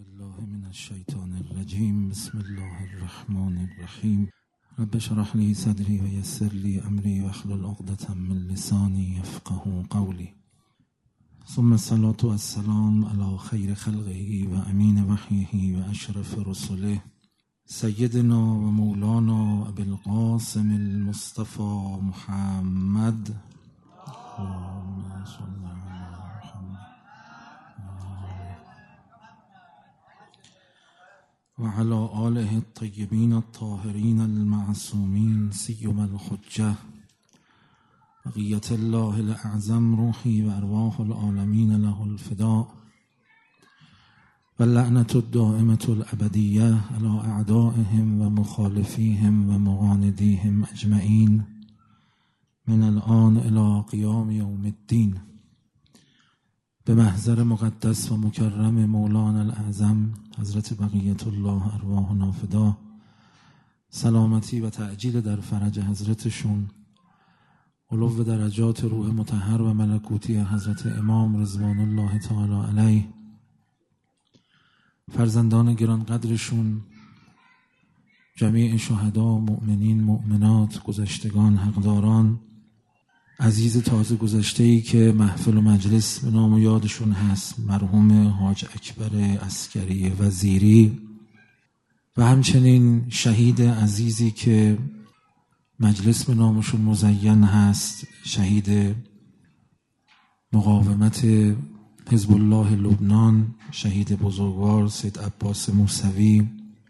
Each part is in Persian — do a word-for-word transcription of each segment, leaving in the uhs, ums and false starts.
بالله من الشیطان الرجیم. بسم الله الرحمن الرحیم. رب اشرح لی صدری و یسر لی امری واحلل عقدة من لسانی یفقهوا قولی. ثم الصلاة والسلام علی خیر خلقه و امین وحیه و اشرف رسله سیدنا و مولانا ابی القاسم المصطفى محمد و علی آله الطیبین الطاهرین المعصومین سیما الحجة بقیة الله الاعظم روحی و ارواح العالمین له الفداء و اللعنة الدائمة الابدیة علی اعدائهم و مخالفیهم و مغاندیهم اجمعین من الان الی قیام یوم الدین. به محضر مقدس و مکرم مولانا الاعظم حضرت بقیت الله ارواحنا فدا، سلامتی و تعجیل در فرج حضرتشون، علو درجات روح مطهر و ملکوتی حضرت امام رضوان الله تعالی علیه، فرزندان گرانقدرشون، جمیع شهدا و مؤمنین مؤمنات، گذشتگان حقداران، عزیز تازه گذشته‌ای که محفل و مجلس به نام و یادشون هست، مرحوم حاج اکبر عسکری وزیری و همچنین شهید عزیزی که مجلس به نامشون مزین هست، شهید مقاومت حزب الله لبنان، شهید بزرگوار سید عباس موسوی،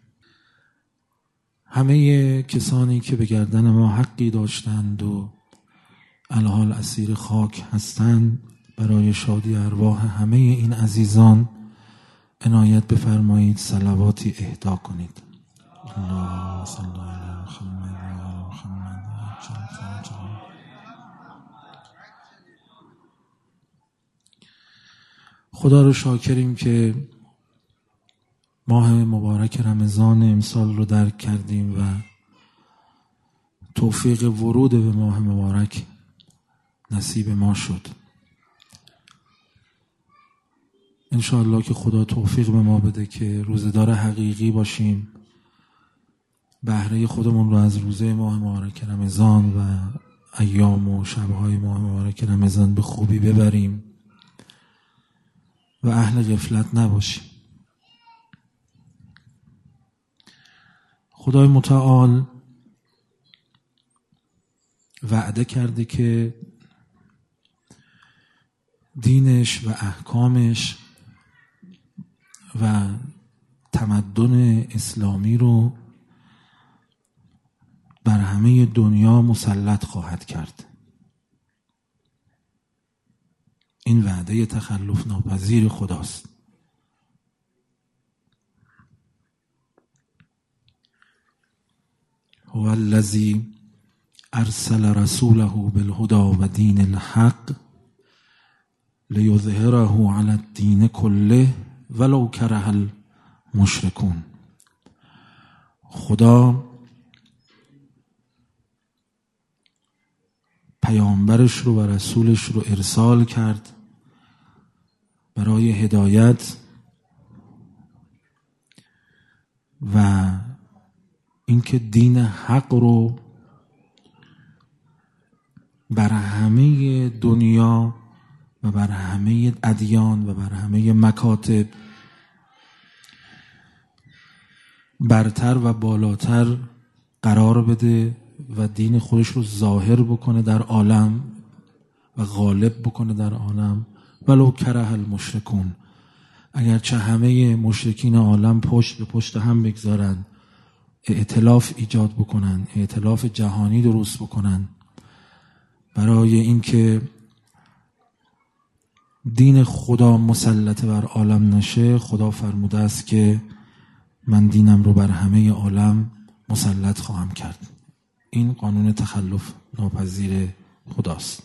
همه کسانی که به گردن ما حقی داشتند و الحال اسیر خاک هستند، برای شادی ارواح همه این عزیزان عنایت بفرمایید، صلواتی اهدا کنید. اللهم صل علی محمد و آل محمد. خدا رو شاکریم که ماه مبارک رمضان امسال رو درک کردیم و توفیق ورود به ماه مبارک نصیب ما شد. انشاءالله که خدا توفیق به ما بده که روزدار حقیقی باشیم، بهره خودمون رو از روزه ماه مبارک رمضان و ایام و شبهای ماه مبارک رمضان به خوبی ببریم و اهل غفلت نباشیم. خدای متعال وعده کرده که دینش و احکامش و تمدن اسلامی رو بر همه دنیا مسلط خواهد کرد. این وعده تخلف ناپذیر خداست. هو الذی ارسل رسوله بالهدى و دین الحق لیظهره علی الدین کله ولو کره المشرکون. خدا پیامبرش رو و رسولش رو ارسال کرد برای هدایت و اینکه دین حق رو بر همه دنیا و بر همه ادیان و بر همه مکاتب برتر و بالاتر قرار بده و دین خودش رو ظاهر بکنه در عالم و غالب بکنه در عالم ولو کره المشرکون. اگرچه همه مشرکین عالم پشت به پشت هم بگذارن، ائتلاف ایجاد بکنن، ائتلاف جهانی درست بکنن برای اینکه دین خدا مسلط بر عالم نشه، خدا فرموده است که من دینم رو بر همه عالم مسلط خواهم کرد. این قانون تخلف ناپذیر خداست.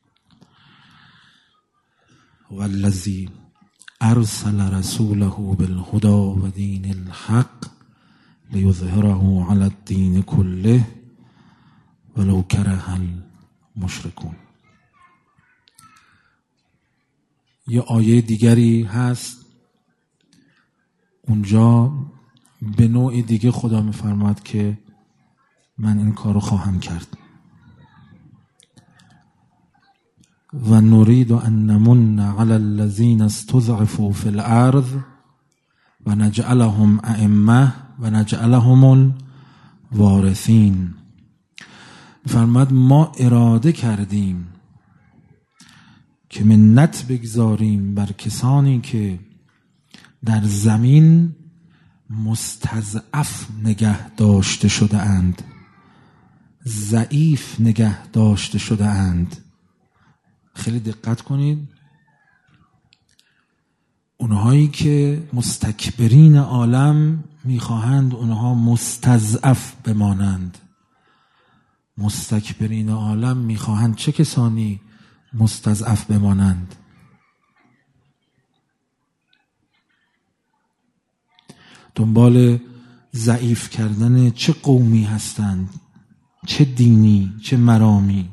والذی ارسل رسوله بالهدى و دین الحق لیظهره علی الدین کله ولو کره المشرکون. یه آیه دیگری هست، اونجا به نوع دیگه خدا میفرماد که من این کارو خواهم کرد. و نريد ان نمن على الذين استضعفوا في الارض و نجعلهم ائمه و نجعلهم الوارثین. فرماد ما اراده کردیم که منت بگذاریم بر کسانی که در زمین مستضعف نگه داشته شده اند، ضعیف نگه داشته شده اند. خیلی دقت کنید، اونهایی که مستکبرین عالم میخواهند اونها مستضعف بمانند. مستکبرین عالم میخواهند چه کسانی مستضعف بمانند؟ دنبال ضعیف کردن چه قومی هستند، چه دینی، چه مرامی؟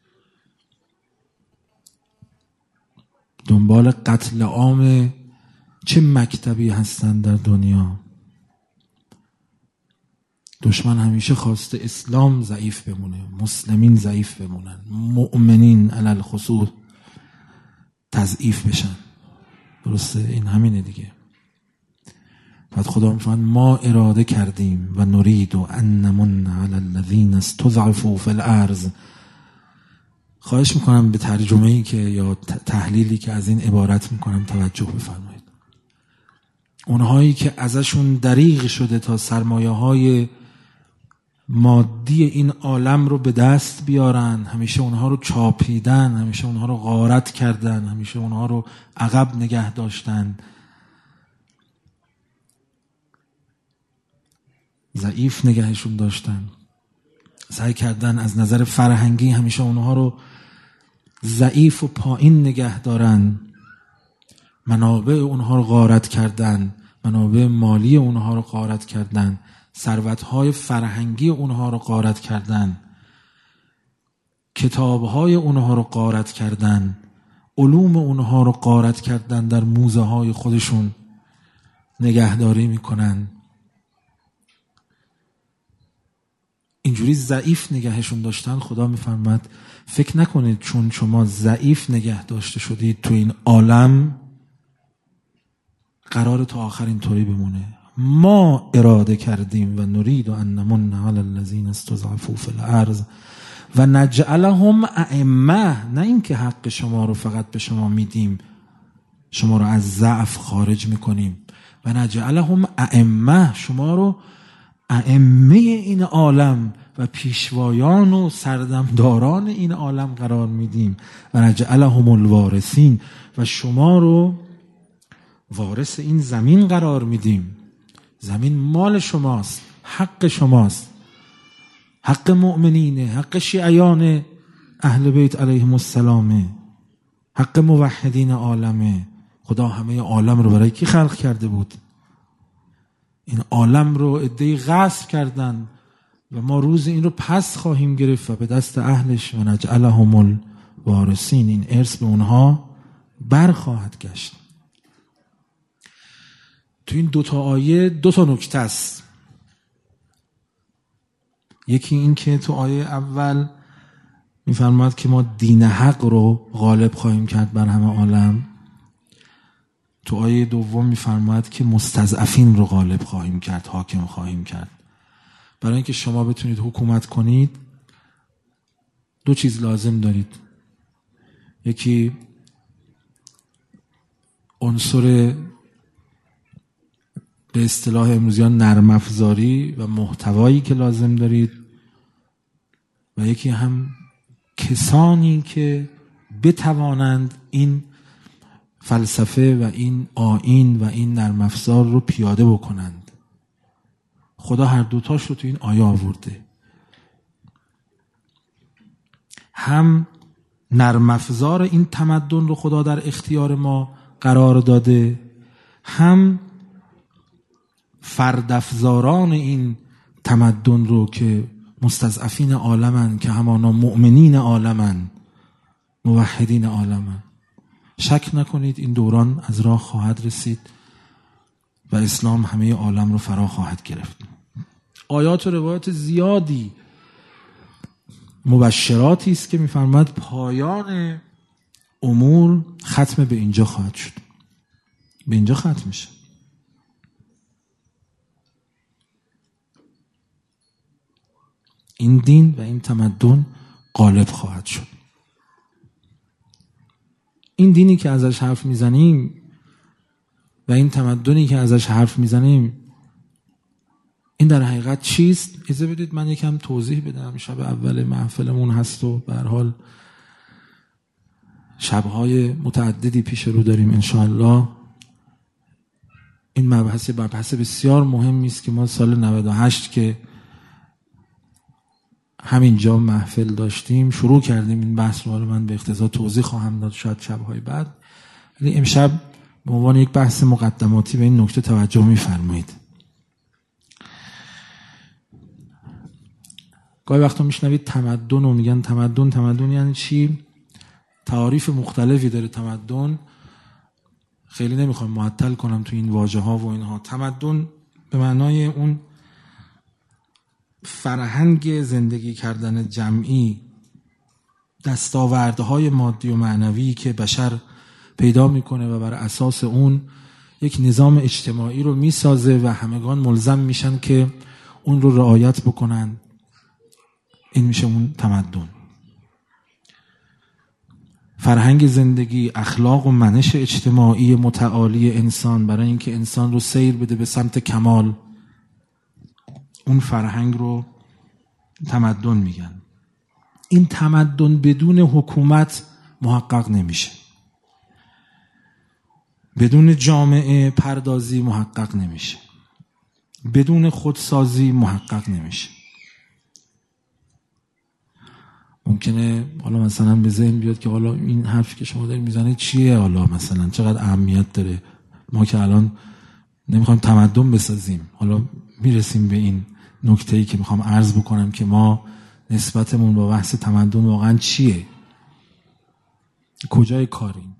دنبال قتل عام چه مکتبی هستند در دنیا؟ دشمن همیشه خواسته اسلام ضعیف بمونه، مسلمین ضعیف بمونن، مؤمنین علی الخصوص تضعیف بشن. درسته؟ این همینه دیگه. بعد خدا میفرماید ما اراده کردیم و نرید ان نمن علی الذین استضعفوا فی الارض. خواهش میکنم به ترجمه‌ای که یا تحلیلی که از این عبارت میکنم توجه بفرمایید. اونهایی که ازشون دریغ شده تا سرمایه‌های مادی این عالم رو به دست بیارن، همیشه اونها رو چاپیدن، همیشه اونها رو غارت کردن، همیشه اونها رو عقب نگه داشتن، ضعیف نگهشون داشتن، سعی کردن از نظر فرهنگی همیشه اونها رو ضعیف و پایین نگه دارن، منابع اونها رو غارت کردن، منابع مالی اونها رو غارت کردن، ثروت‌های فرهنگی اونها رو غارت کردن، کتاب‌های اونها رو غارت کردن، علوم اونها رو غارت کردن، در موزه‌های خودشون نگهداری میکنن. اینجوری ضعیف نگهشون داشتن. خدا میفرماد فکر نکنید چون شما ضعیف نگه داشته شدید تو این عالم قرار تا آخر اینطوری بمونه. ما اراده کردیم و نرید ان نمن علی الذین استضعفوا فی الارض و نجعلهم ائمه. نه اینکه حق شما رو فقط به شما میدیم، شما رو از ضعف خارج میکنیم. و نجعلهم ائمه، شما رو ائمه این عالم و پیشوایان و سردمداران این عالم قرار میدیم. و نجعلهم الوارثین، و شما رو وارث این زمین قرار میدیم. زمین مال شماست، حق شماست، حق مؤمنینه، حق شیعیان اهل بیت علیهم السلامه، حق موحدین عالمه. خدا همه عالم رو برای کی خلق کرده بود؟ این عالم رو عده‌ای غصب کردن و ما روز این رو پس خواهیم گرفت و به دست اهلش و نجعلهم الوارثین، این ارث به اونها برخواهد گشت. تو این دوتا آیه دوتا نکته است. یکی این که تو آیه اول میفرماد که ما دین حق رو غالب خواهیم کرد بر همه عالم. تو آیه دوم میفرماد که مستضعفین رو غالب خواهیم کرد، حاکم خواهیم کرد. برای اینکه شما بتونید حکومت کنید دو چیز لازم دارید. یکی عنصر به اصطلاح امروزیان نرم افزاری و محتوایی که لازم دارید، و یکی هم کسانی که بتوانند این فلسفه و این آیین و این نرم افزار رو پیاده بکنند. خدا هر دوتاش رو تو این آیه آورده. هم نرم افزار این تمدن رو خدا در اختیار ما قرار داده، هم فردافزاران این تمدن رو که مستضعفین عالمن، که همانا مؤمنین عالمن، موحدین عالمن. شک نکنید این دوران از راه خواهد رسید و اسلام همه عالم رو فرا خواهد گرفت. آیات و روایات زیادی مبشراتی است که می‌فرماید پایان امور ختم به اینجا خواهد شد. به اینجا ختم میشه. این دین و این تمدن غالب خواهد شد. این دینی که ازش حرف میزنیم و این تمدنی که ازش حرف میزنیم، این در حقیقت چیست؟ اجازه بدید من یکم توضیح بدم. شب اول محفلمون هست و به هر حال شبهای متعددی پیش رو داریم انشاءالله. این مبحث مبحث بسیار مهمی است که ما سال نود و هشت که همینجا محفل داشتیم شروع کردیم این بحث رو. من به اختصار توضیح خواهم داد شاید شبهای بعد، ولی امشب به عنوان یک بحث مقدماتی به این نکته توجه می‌فرمایید. گاهی وقتا میشنوید تمدن و میگن تمدن تمدن یعنی چی؟ تعاریف مختلفی داره تمدن. خیلی نمیخوام معطل کنم تو این واژه ها و اینها. تمدن به معنای اون فرهنگ زندگی کردن جمعی، دستاوردهای مادی و معنوی که بشر پیدا میکنه و بر اساس اون یک نظام اجتماعی رو میسازه و همگان ملزم میشن که اون رو رعایت بکنن. این میشه اون تمدن. فرهنگ زندگی، اخلاق و منش اجتماعی متعالی انسان برای اینکه انسان رو سیر بده به سمت کمال، اون فرهنگ رو تمدن میگن. این تمدن بدون حکومت محقق نمیشه، بدون جامعه پردازی محقق نمیشه، بدون خودسازی محقق نمیشه. ممکنه حالا مثلا به ذهن بیاد که حالا این حرفی که شما دارید میزنید چیه، حالا مثلا چقدر اهمیت داره، ما که الان نمیخوایم تمدن بسازیم. حالا میرسیم به این نکته‌ای که میخوام عرض بکنم که ما نسبتمون با بحث تمدن واقعا چیه، کجای کاریم.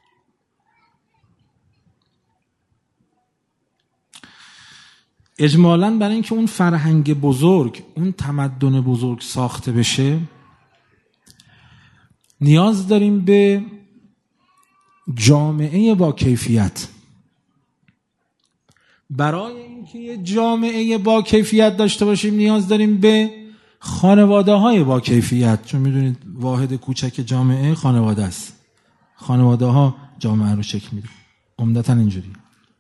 اجمالاً برای اینکه اون فرهنگ بزرگ، اون تمدن بزرگ ساخته بشه نیاز داریم به جامعه با کیفیت. برای اینکه یه جامعه با کیفیت داشته باشیم نیاز داریم به خانواده های با کیفیت، چون میدونید واحد کوچک جامعه خانواده است. خانواده ها جامعه رو شکل میده، عمدتاً اینجوری.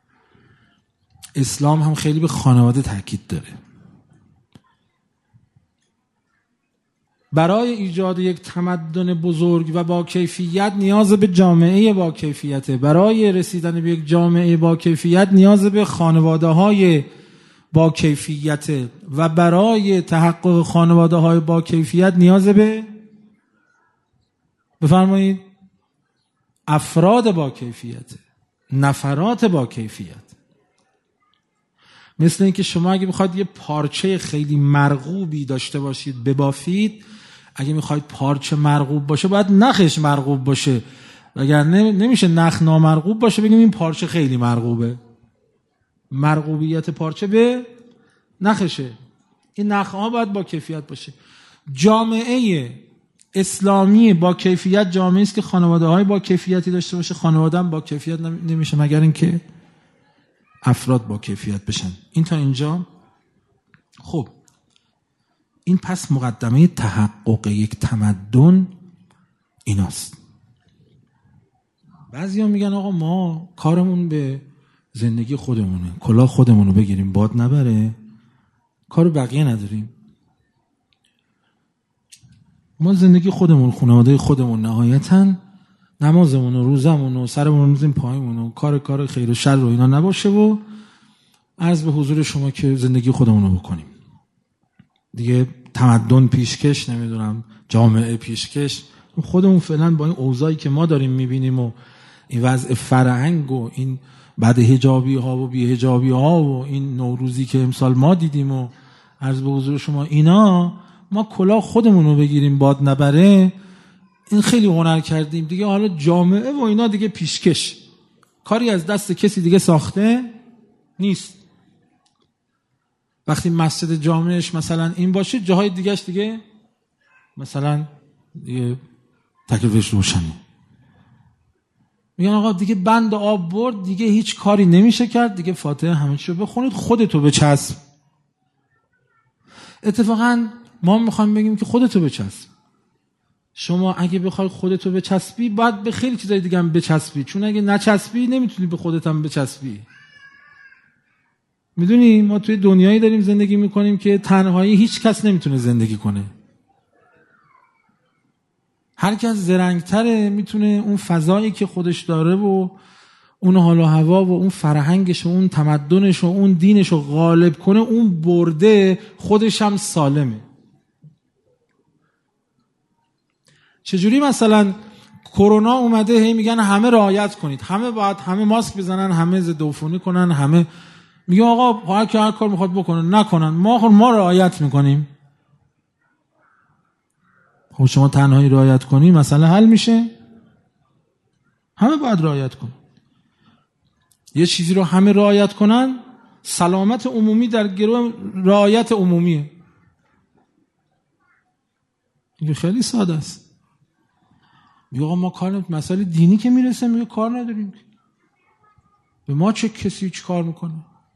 اسلام هم خیلی به خانواده تاکید داره. برای ایجاد یک تمدن بزرگ و با کیفیت نیاز به جامعه با کیفیته. برای رسیدن به یک جامعه با کیفیت نیاز به خانواده های با کیفیت و برای تحقق خانواده های با کیفیت نیاز به بفرمایید افراد با کیفیت، نفرات با کیفیت. مثل اینکه شما اگه بخواید یه پارچه خیلی مرغوبی داشته باشید ببافید، اگه میخواید پارچه مرغوب باشه باید نخش مرغوب باشه، وگرنه نمیشه نخ نامرغوب باشه بگیم این پارچه خیلی مرغوبه. مرغوبیت پارچه به نخشه. این نخها باید با کیفیت باشه. جامعه اسلامی با کیفیت جامعه است که خانواده های با کیفیتی داشته باشه. خانواده هم با کیفیت نمیشه مگر اینکه افراد با کیفیت بشن. این تا اینجا. خب این پس مقدمه تحقق یک تمدن ایناست. بعضی ها میگن آقا ما کارمون به زندگی خودمونه، کلاه خودمونو بگیریم باد نبره، کار بقیه نداریم. ما زندگی خودمون، خانواده خودمون، نهایتاً نمازمون و روزمون و سرمون رو میزیم پایمون و کار کار خیر و شر رو اینا نباشه و عرض به حضور شما که زندگی خودمون رو بکنیم دیگه. تمدن پیشکش، نمیدونم جامعه پیشکش، خودمون فعلا با این اوضاعی که ما داریم میبینیم و این وضع فرهنگ و این بعد حجابی ها و بی حجابی ها و این نوروزی که امسال ما دیدیم و عرض به حضور شما اینا، ما کلاه خودمون رو بگیریم باد نبره، این خیلی هنر کردیم دیگه. حالا جامعه و اینا دیگه پیشکش، کاری از دست کسی دیگه ساخته نیست. وقتی مسجد جامعش مثلا این باشه، جاهای دیگهش دیگه مثلا دیگه تکلیفش روشنه. میگن آقا دیگه بند آب برد، دیگه هیچ کاری نمیشه کرد، دیگه فاتحه همه چی رو بخونید، خودتو بچسب. اتفاقا ما میخوایم بگیم که خودتو بچسب. شما اگه بخوای خودتو بچسبی باید به خیلی چیزای دیگه هم بچسبی، چون اگه نچسبی نمیتونی به خودت هم بچسبی. میدونی ما توی دنیایی داریم زندگی میکنیم که تنهایی هیچ کس نمیتونه زندگی کنه. هر کس زرنگتره میتونه اون فضایی که خودش داره و اون حال و هوا و اون فرهنگش و اون تمدنش و اون دینش رو غالب کنه، اون برده خودش هم سالمه. چجوری مثلا کرونا اومده هی میگن همه رعایت کنید، همه باید همه ماسک بزنن، همه ضد عفونی کنن، همه میگه آقا هر کی هر کار میخواد بکنه نکنن، ما خود ما رعایت میکنیم. خب شما تنهایی رعایت کنی مسئله حل میشه؟ همه باید رعایت کنن. یه چیزی رو همه رعایت کنن، سلامت عمومی در گروه رعایت عمومیه. این خیلی ساده است. میگه آقا ما کار مسئله دینی که میرسه میگه کار نداریم، به ما چه کسی چه کار میکنه؟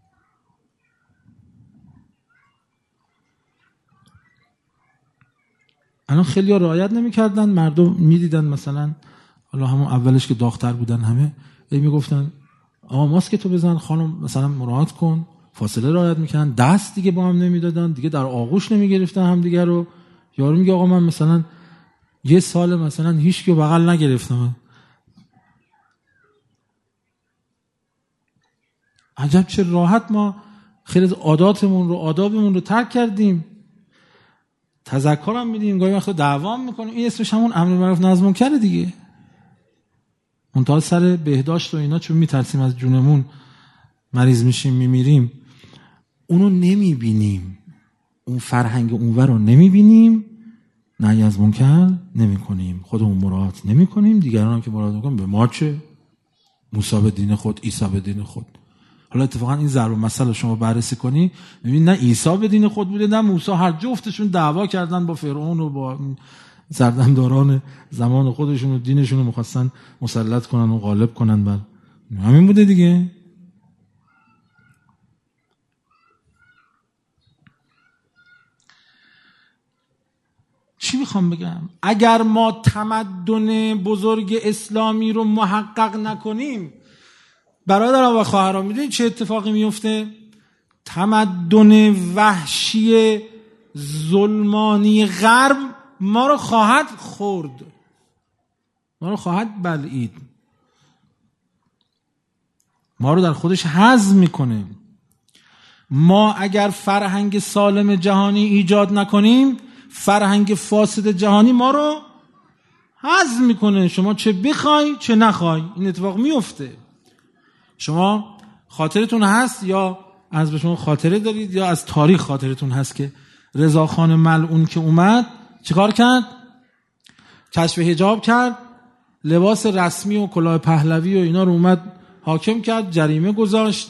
الان خیلی ها رعایت نمیکردن، مردم میدیدن مثلا حالا همون اولش که داغ‌تر بودن همه ای میگفتن آقا ماسک تو بزن، خانم مثلا مراعات کن، فاصله رعایت میکردن، دست دیگه با هم نمیدادن، دیگه در آغوش نمیگرفتن هم دیگه رو. یارو میگه آقا من مثلا یه سال مثلا هیچ کی بغل نگرفتم. عجب چه راحت ما خیلی از عاداتمون رو آدابمون رو ترک کردیم. تذکرم میدیم، گاهی وقتا دعوا میکنیم، این اسمش همون امر معروف نهی از منکر دیگه. منتها سر بهداشت و اینا چون میترسیم از جونمون مریض میشیم میمیریم، اونو نمیبینیم، اون فرهنگ اونور رو نمیبینیم، نهی از منکر نمیکنیم، خودمون مراعات نمیکنیم، دیگران هم که مراعات میکنیم به ما چه؟ موسی به دین خود، عیسی به دین خود. حالا اتفاقا این ضرب مسئله شما بررسی کنی میبینی نه عیسی به دین خود بوده نه موسی، هر جفتشون دعوا کردن با فرعون و با سردمداران زمان خودشون و دینشون رو می‌خواستن مسلط کنن و غالب کنن بر همین بوده دیگه. چی میخوام بگم؟ اگر ما تمدن بزرگ اسلامی رو محقق نکنیم، برادران و خواهران میدونید چه اتفاقی میفته؟ تمدن وحشی ظلمانی غرب ما رو خواهد خورد، ما رو خواهد بلعید، ما رو در خودش هضم میکنه. ما اگر فرهنگ سالم جهانی ایجاد نکنیم، فرهنگ فاسد جهانی ما رو هضم میکنه. شما چه بخوای چه نخوای این اتفاق میفته. شما خاطرتون هست یا از به شما خاطره دارید یا از تاریخ خاطرتون هست که رضاخان ملعون که اومد چیکار کرد؟ کشف حجاب کرد، لباس رسمی و کلاه پهلوی و اینا رو اومد حاکم کرد، جریمه گذاشت.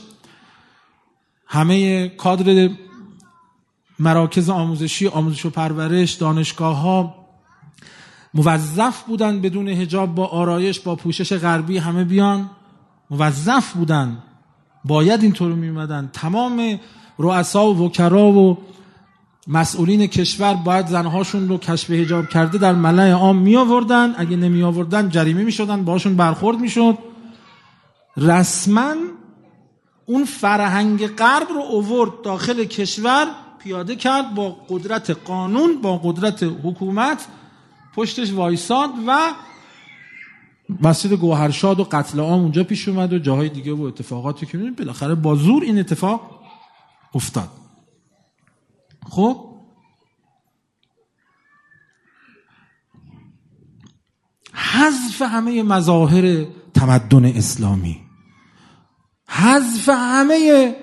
همه کادر مراکز آموزشی، آموزش و پرورش، دانشگاه ها موظف بودن بدون حجاب با آرایش با پوشش غربی همه بیان، موظف بودن، باید اینطور می اومدن. تمام رؤسا و وکرا و مسئولین کشور باید زنهاشون رو کشف حجاب کرده در ملأ عام می آوردن، اگه نمی آوردن جریمه می شدن، باشون برخورد می شد. رسما اون فرهنگ غرب رو آورد داخل کشور، پیاده کرد، با قدرت قانون، با قدرت حکومت پشتش وایساد و مسجد گوهرشاد و قتل عام اونجا پیش اومد و جاهای دیگه و اتفاقاتی که می‌بینید. بالاخره با زور این اتفاق افتاد. خب حذف همه مظاهر تمدن اسلامی، حذف همه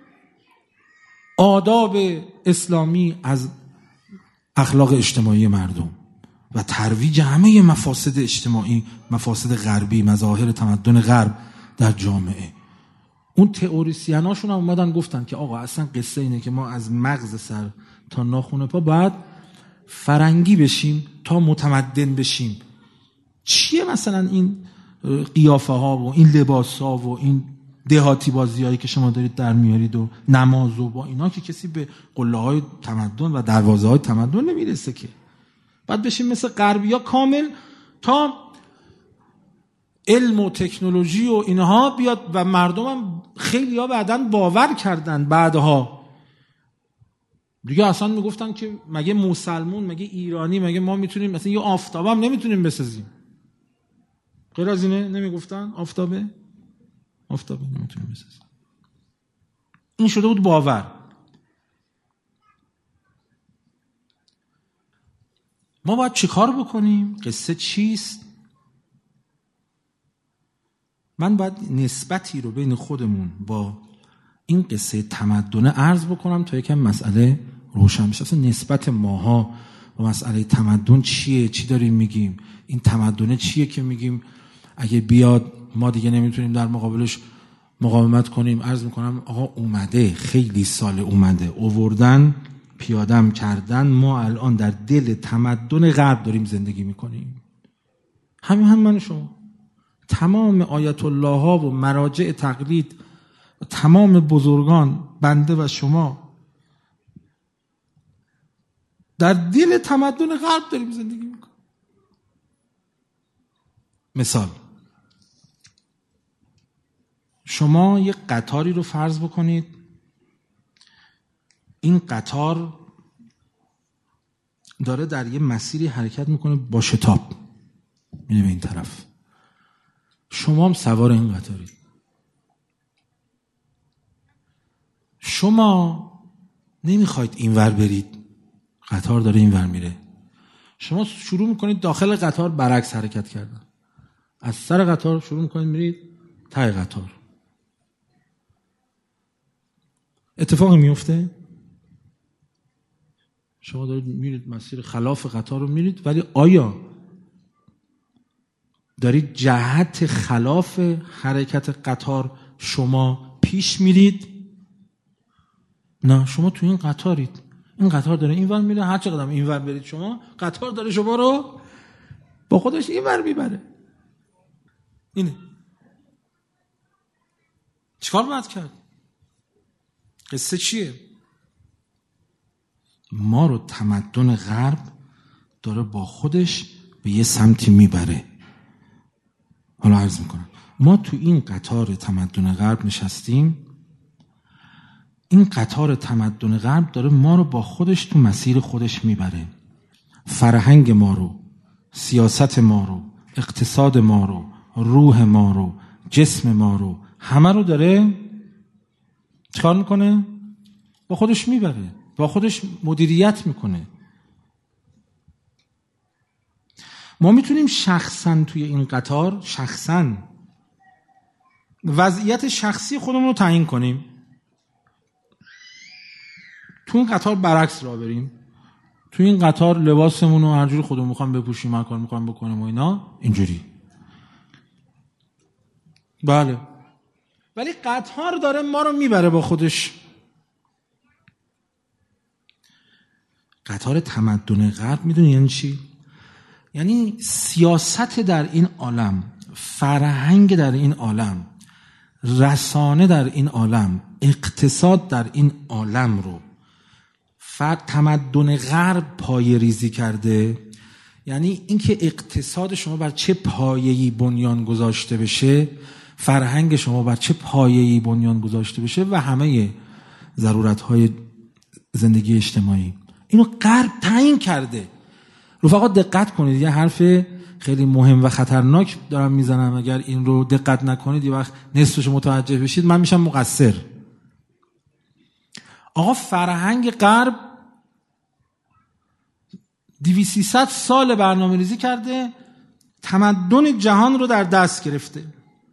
آداب اسلامی از اخلاق اجتماعی مردم و ترویج همه مفاسد اجتماعی، مفاسد غربی، مظاهر تمدن غرب در جامعه. اون تئوریسیناشون هم اومدن گفتن که آقا اصلا قصه اینه که ما از مغز سر تا ناخن پا باید فرنگی بشیم تا متمدن بشیم. چیه مثلا این قیافه ها و این لباس ها و این دهاتی بازی هایی که شما دارید در میارید و نماز و با اینا که کسی به قله های تمدن و دروازه های تمدن نمیرسه که. باید بشیم مثل غربی ها کامل تا علم و تکنولوژی و اینها بیاد و مردم هم خیلی ها بعداً باور کردن. بعدها دیگه اصلا میگفتن که مگه مسلمون، مگه ایرانی، مگه ما میتونیم مثلا یه آفتاب هم نمیتونیم بسازیم؟ غیر از اینه نمیگفتن آفتابه؟ آفتابه نمیتونیم بسازیم. این شده بود باور. ما باید چی کار بکنیم؟ قصه چیست؟ من باید نسبتی رو بین خودمون با این قصه تمدن عرض بکنم تا یکم مسئله روشن بشه. اصلا نسبت ماها با مسئله تمدن چیه؟ چی داریم میگیم؟ این تمدن چیه که میگیم اگه بیاد ما دیگه نمیتونیم در مقابلش مقاومت کنیم؟ عرض میکنم آقا اومده، خیلی سال اومده، اووردن، پیادم کردن، ما الان در دل تمدن غرب داریم زندگی میکنیم. همین هم من شما تمام آیت الله ها و مراجع تقلید و تمام بزرگان، بنده و شما در دل تمدن غرب داریم زندگی میکنیم. مثال، شما یک قطاری رو فرض بکنید، این قطار داره در یه مسیری حرکت میکنه با شتاب میره به این طرف، شما هم سوار این قطارید. شما نمیخواید اینور برید، قطار داره اینور میره، شما شروع میکنید داخل قطار برعکس حرکت کردن، از سر قطار شروع میکنید میرید ته قطار. اتفاقی میفته؟ شما دارید میرید مسیر خلاف قطار رو میرید، ولی آیا دارید جهت خلاف حرکت قطار شما پیش میرید؟ نه، شما تو این قطارید، این قطار داره اینور میره، هر چقدر اینور برید شما، قطار داره شما رو با خودش اینور میبره. اینه. چیکار باید کرد؟ قصه چیه؟ ما رو تمدن غرب داره با خودش به یه سمتی میبره. حالا عرض میکنم ما تو این قطار تمدن غرب نشستیم، این قطار تمدن غرب داره ما رو با خودش تو مسیر خودش میبره. فرهنگ ما رو، سیاست ما رو، اقتصاد ما رو، روح ما رو، جسم ما رو، همه رو داره چکار میکنه؟ با خودش میبره، با خودش مدیریت میکنه. ما میتونیم شخصا توی این قطار شخصا وضعیت شخصی خودمون رو تعیین کنیم. تو این قطار برعکس راه بریم، تو این قطار لباسمون رو هر جوری خودمون میخوام بپوشیم، هر کار میخوام بکنیم و اینا اینجوری. بله، ولی قطار داره ما رو میبره با خودش. قطار تمدن غرب میدونی یعنی چی؟ یعنی سیاست در این عالم، فرهنگ در این عالم، رسانه در این عالم، اقتصاد در این عالم رو تمدن غرب پایه ریزی کرده. یعنی اینکه اقتصاد شما بر چه پایه‌ای بنیان گذاشته بشه، فرهنگ شما بر چه پایه‌ای بنیان گذاشته بشه و همه ضرورت‌های زندگی اجتماعی، اینو غرب تعیین کرده. رفقا دقت کنید، یه حرف خیلی مهم و خطرناک دارم میزنم، اگر این رو دقت نکنید یه وقت نصفش متوجه بشید من میشم مقصر. آقا فرهنگ غرب دویست سیصد سال برنامه ریزی کرده، تمدن جهان رو در دست گرفته.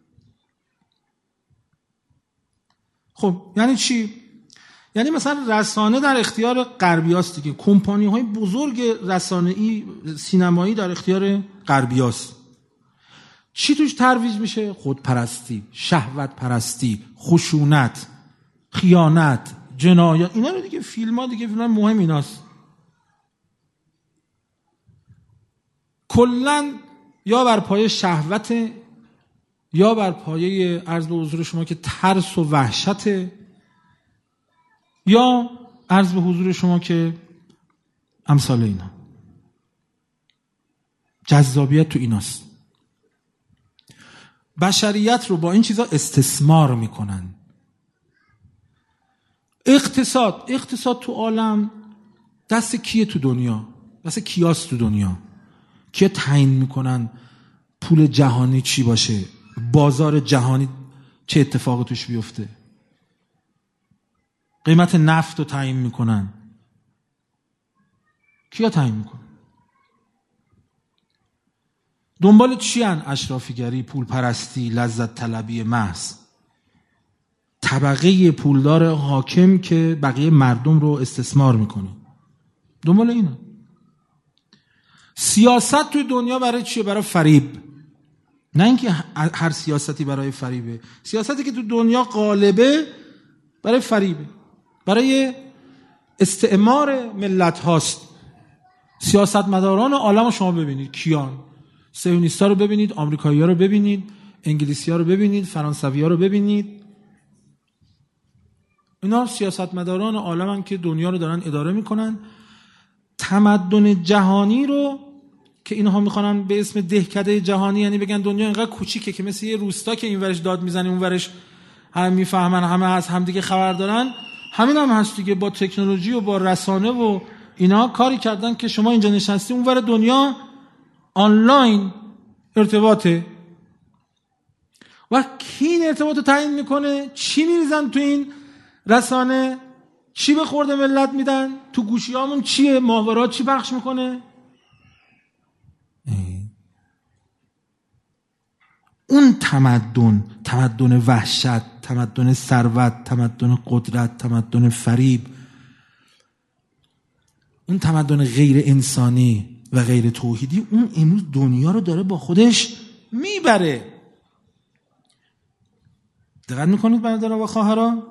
خب یعنی چی؟ یعنی مثلا رسانه در اختیار غربیاست دیگه، کمپانی های بزرگ رسانه‌ای سینمایی در اختیار غربیاست. چی توش ترویج میشه؟ خودپرستی، شهوت پرستی، خشونت، خیانت، جنایت. اینا رو دیگه فیلم ها دیگه فیلم ها مهم ایناست. کلن یا بر پایه شهوت یا بر پایه عرض به حضور شما که ترس و وحشت، یا عرض به حضور شما که امثال اینا. جذابیت تو ایناست. بشریت رو با این چیزا استثمار میکنن. اقتصاد اقتصاد تو عالم دست کیه تو دنیا؟ دست کیاست تو دنیا؟ کیا تعیین میکنن پول جهانی چی باشه؟ بازار جهانی چه اتفاقی توش بیفته؟ قیمت نفت رو تعیین میکنن. کیا تعیین میکنن؟ دنبال چی هن؟ اشرافیگری، پول پرستی، لذت طلبی محض. طبقه پولدار حاکم که بقیه مردم رو استثمار میکنه. دنبال اینه. سیاست توی دنیا برای چیه؟ برای فریب. نه اینکه هر سیاستی برای فریبه. سیاستی که تو دنیا غالبه برای فریبه، برای استعمار ملت هاست. سیاستمداران عالم رو شما ببینید کیان؟ صهیونیست‌ها رو ببینید، آمریکایی‌ها رو ببینید، انگلیسی‌ها رو ببینید، فرانسوی‌ها رو ببینید. اینا سیاستمداران عالمن که دنیا رو دارن اداره میکنن. تمدن جهانی رو که اینها میخوانن به اسم دهکده جهانی، یعنی بگن دنیا اینقدر کوچیکه که مثل یه روستا که این ورش داد میزنه اون ورش هم میفهمن، همه از همدیگه خبر دارن. همین هم هست دیگه. با تکنولوژی و با رسانه و اینا کاری کردن که شما اینجا نشستی اون ور دنیا آنلاین ارتباطه. و کی این ارتباط رو تعیین میکنه؟ چی میریزن تو این رسانه؟ چی به خورد ملت میدن؟ تو گوشی هامون چیه؟ ماورا چی بخش میکنه؟ اون تمدن، تمدن وحشت، تمدن ثروت، تمدن قدرت، تمدن فریب، اون تمدن غیر انسانی و غیر توحیدی، اون امروز دنیا رو داره با خودش میبره. دقت میکنید برادران و خواهران؟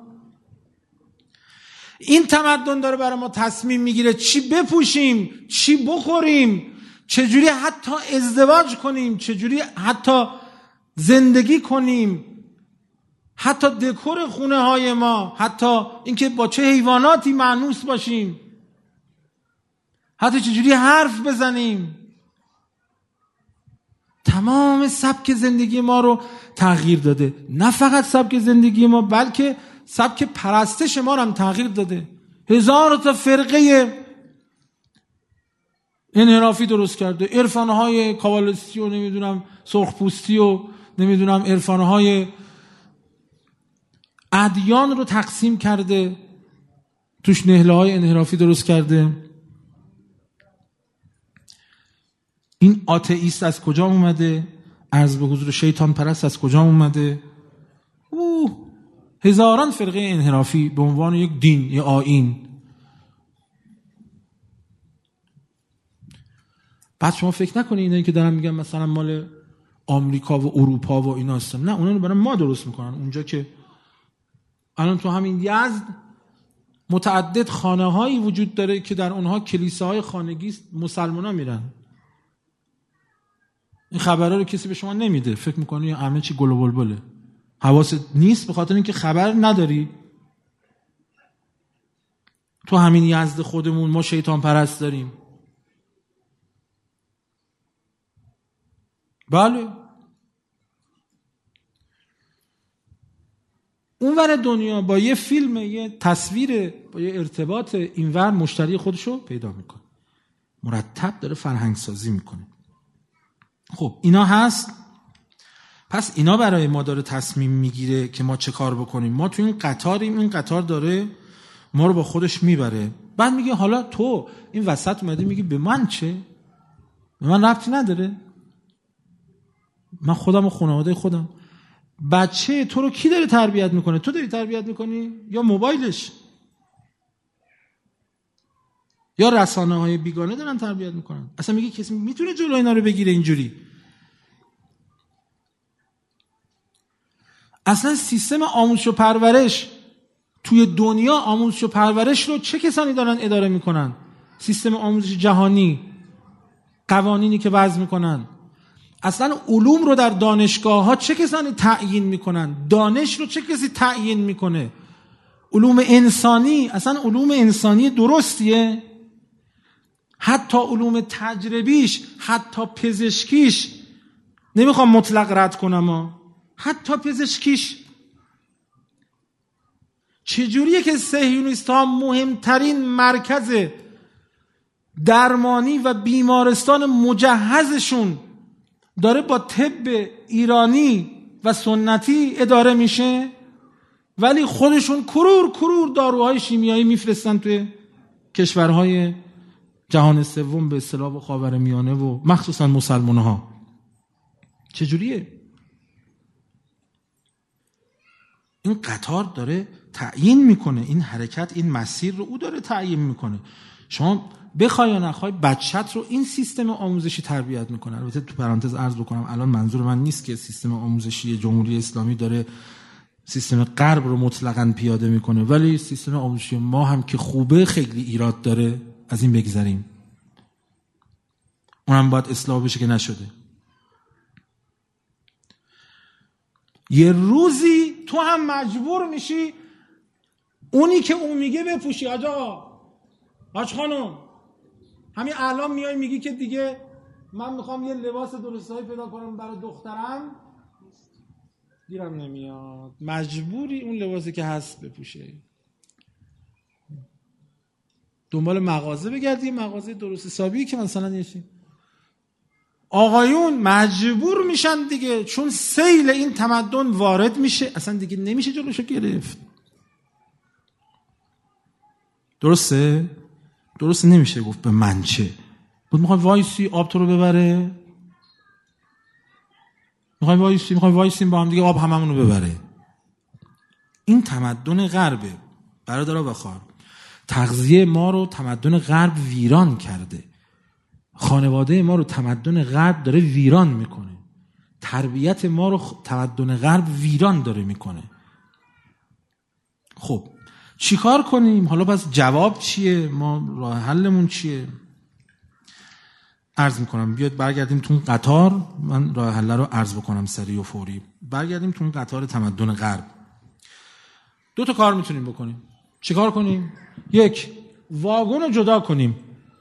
این تمدن داره برای ما تصمیم میگیره چی بپوشیم، چی بخوریم، چجوری حتی ازدواج کنیم، چجوری حتی زندگی کنیم، حتی دکور خونه های ما، حتی اینکه با چه حیواناتی مانوس باشیم، حتی چجوری حرف بزنیم. تمام سبک زندگی ما رو تغییر داده. نه فقط سبک زندگی ما، بلکه سبک پرستش ما رو هم تغییر داده. هزار تا فرقه انحرافی درست کرده. عرفانهای کابالیستی و نمیدونم سرخپوستی و نمیدونم عرفانهای ادیان رو تقسیم کرده، توش نهله های انحرافی درست کرده. این آتئیست از کجا اومده؟ عرض به حضور شیطان پرست از کجا اومده؟ اوه هزاران فرقه انحرافی به عنوان یک دین، یک آیین. بعد شما فکر نکنید اینایی که دارن میگن مثلا مال آمریکا و اروپا و اینا هستن. نه، اونا رو برای ما درست میکنن. اونجا که الان تو همین یزد متعدد خانه هایی وجود داره که در اونها کلیساهای خانگی مسلمان ها میرن. این خبرها رو کسی به شما نمیده. فکر میکنی همه چی گل و بلبله. حواست نیست به خاطر اینکه خبر نداری. تو همین یزد خودمون ما شیطان پرست داریم. بله. اونور دنیا با یه فیلم، یه تصویر، با یه ارتباط اینور مشتری خودشو پیدا میکنه. مرتب داره فرهنگ سازی میکنه. خب اینا هست. پس اینا برای ما داره تصمیم میگیره که ما چه کار بکنیم. ما تو این قطاریم، این قطار داره ما رو با خودش میبره. بعد میگه حالا تو این وسط اومدی میگی به من چه؟ به من ربطی نداره. من خودم و خانواده خودم. بچه تو رو کی داره تربیت میکنه؟ تو داری تربیت میکنی یا موبایلش یا رسانه های بیگانه دارن تربیت میکنن؟ اصلا میگه کسی میتونه جلوی اینا رو بگیره اینجوری؟ اصلا سیستم آموزش و پرورش توی دنیا، آموزش و پرورش رو چه کسانی دارن اداره میکنن؟ سیستم آموزش جهانی، قوانینی که وضع میکنن. اصلا علوم رو در دانشگاه ها چه کسانی تعیین میکنن؟ دانش رو چه کسی تعیین میکنه؟ علوم انسانی، اصلا علوم انسانی درستیه؟ حتی علوم تجربیش، حتی پزشکیش، نمیخوام مطلق رد کنم ها، حتی پزشکیش چجوریه که صهیونیست ها مهمترین مرکز درمانی و بیمارستان مجهزشون داره با طب ایرانی و سنتی اداره میشه، ولی خودشون کرور کرور داروهای شیمیایی میفرستن توی کشورهای جهان سوم، به اصطلاح خاورمیانه و مخصوصا مسلمان‌ها. چجوریه؟ این قطار داره تعیین میکنه، این حرکت، این مسیر رو او داره تعیین میکنه. شما بخوای یا نخوای بچت رو این سیستم آموزشی تربیت میکنه. البته تو پرانتز عرض بکنم الان منظور من نیست که سیستم آموزشی جمهوری اسلامی داره سیستم غرب رو مطلقاً پیاده میکنه، ولی سیستم آموزشی ما هم که خوبه خیلی ایراد داره، از این بگذریم. اونم باید اصلاح بشه که نشده. یه روزی تو هم مجبور میشی اونی که اون میگه بپوشی. حاج آقا، حاج خانم، همین الان میای میگی که دیگه من میخوام یه لباس درستایی پیدا کنم برای دخترم، گیرم نمیاد، مجبوری اون لباسی که هست بپوشه. دنبال مغازه بگردی، مغازه درست حسابی که مثلا یه چی. آقایون مجبور میشن دیگه، چون سیل این تمدن وارد میشه، اصلا دیگه نمیشه جلوشو گرفت. درسته؟ درسته نمیشه گفت به من چه. بود میخوای وایسی آب تو رو ببره؟ میخوای وایسی میخوای وایسیم با هم دیگه آب هممون رو ببره؟ این تمدن غربه برادرها و خواهر. تغذیه ما رو تمدن غرب ویران کرده. خانواده ما رو تمدن غرب داره ویران میکنه. تربیت ما رو تمدن غرب ویران داره میکنه. خب چیکار کنیم؟ حالا پس جواب چیه؟ ما راه حلمون چیه؟ عرض میکنم بیاد برگردیم تو قطار. من راه حل رو عرض بکنم سریع و فوری. برگردیم تو قطار تمدن غرب. دو تا کار میتونیم بکنیم. چیکار کنیم؟ یک، واگن رو جدا کنیم.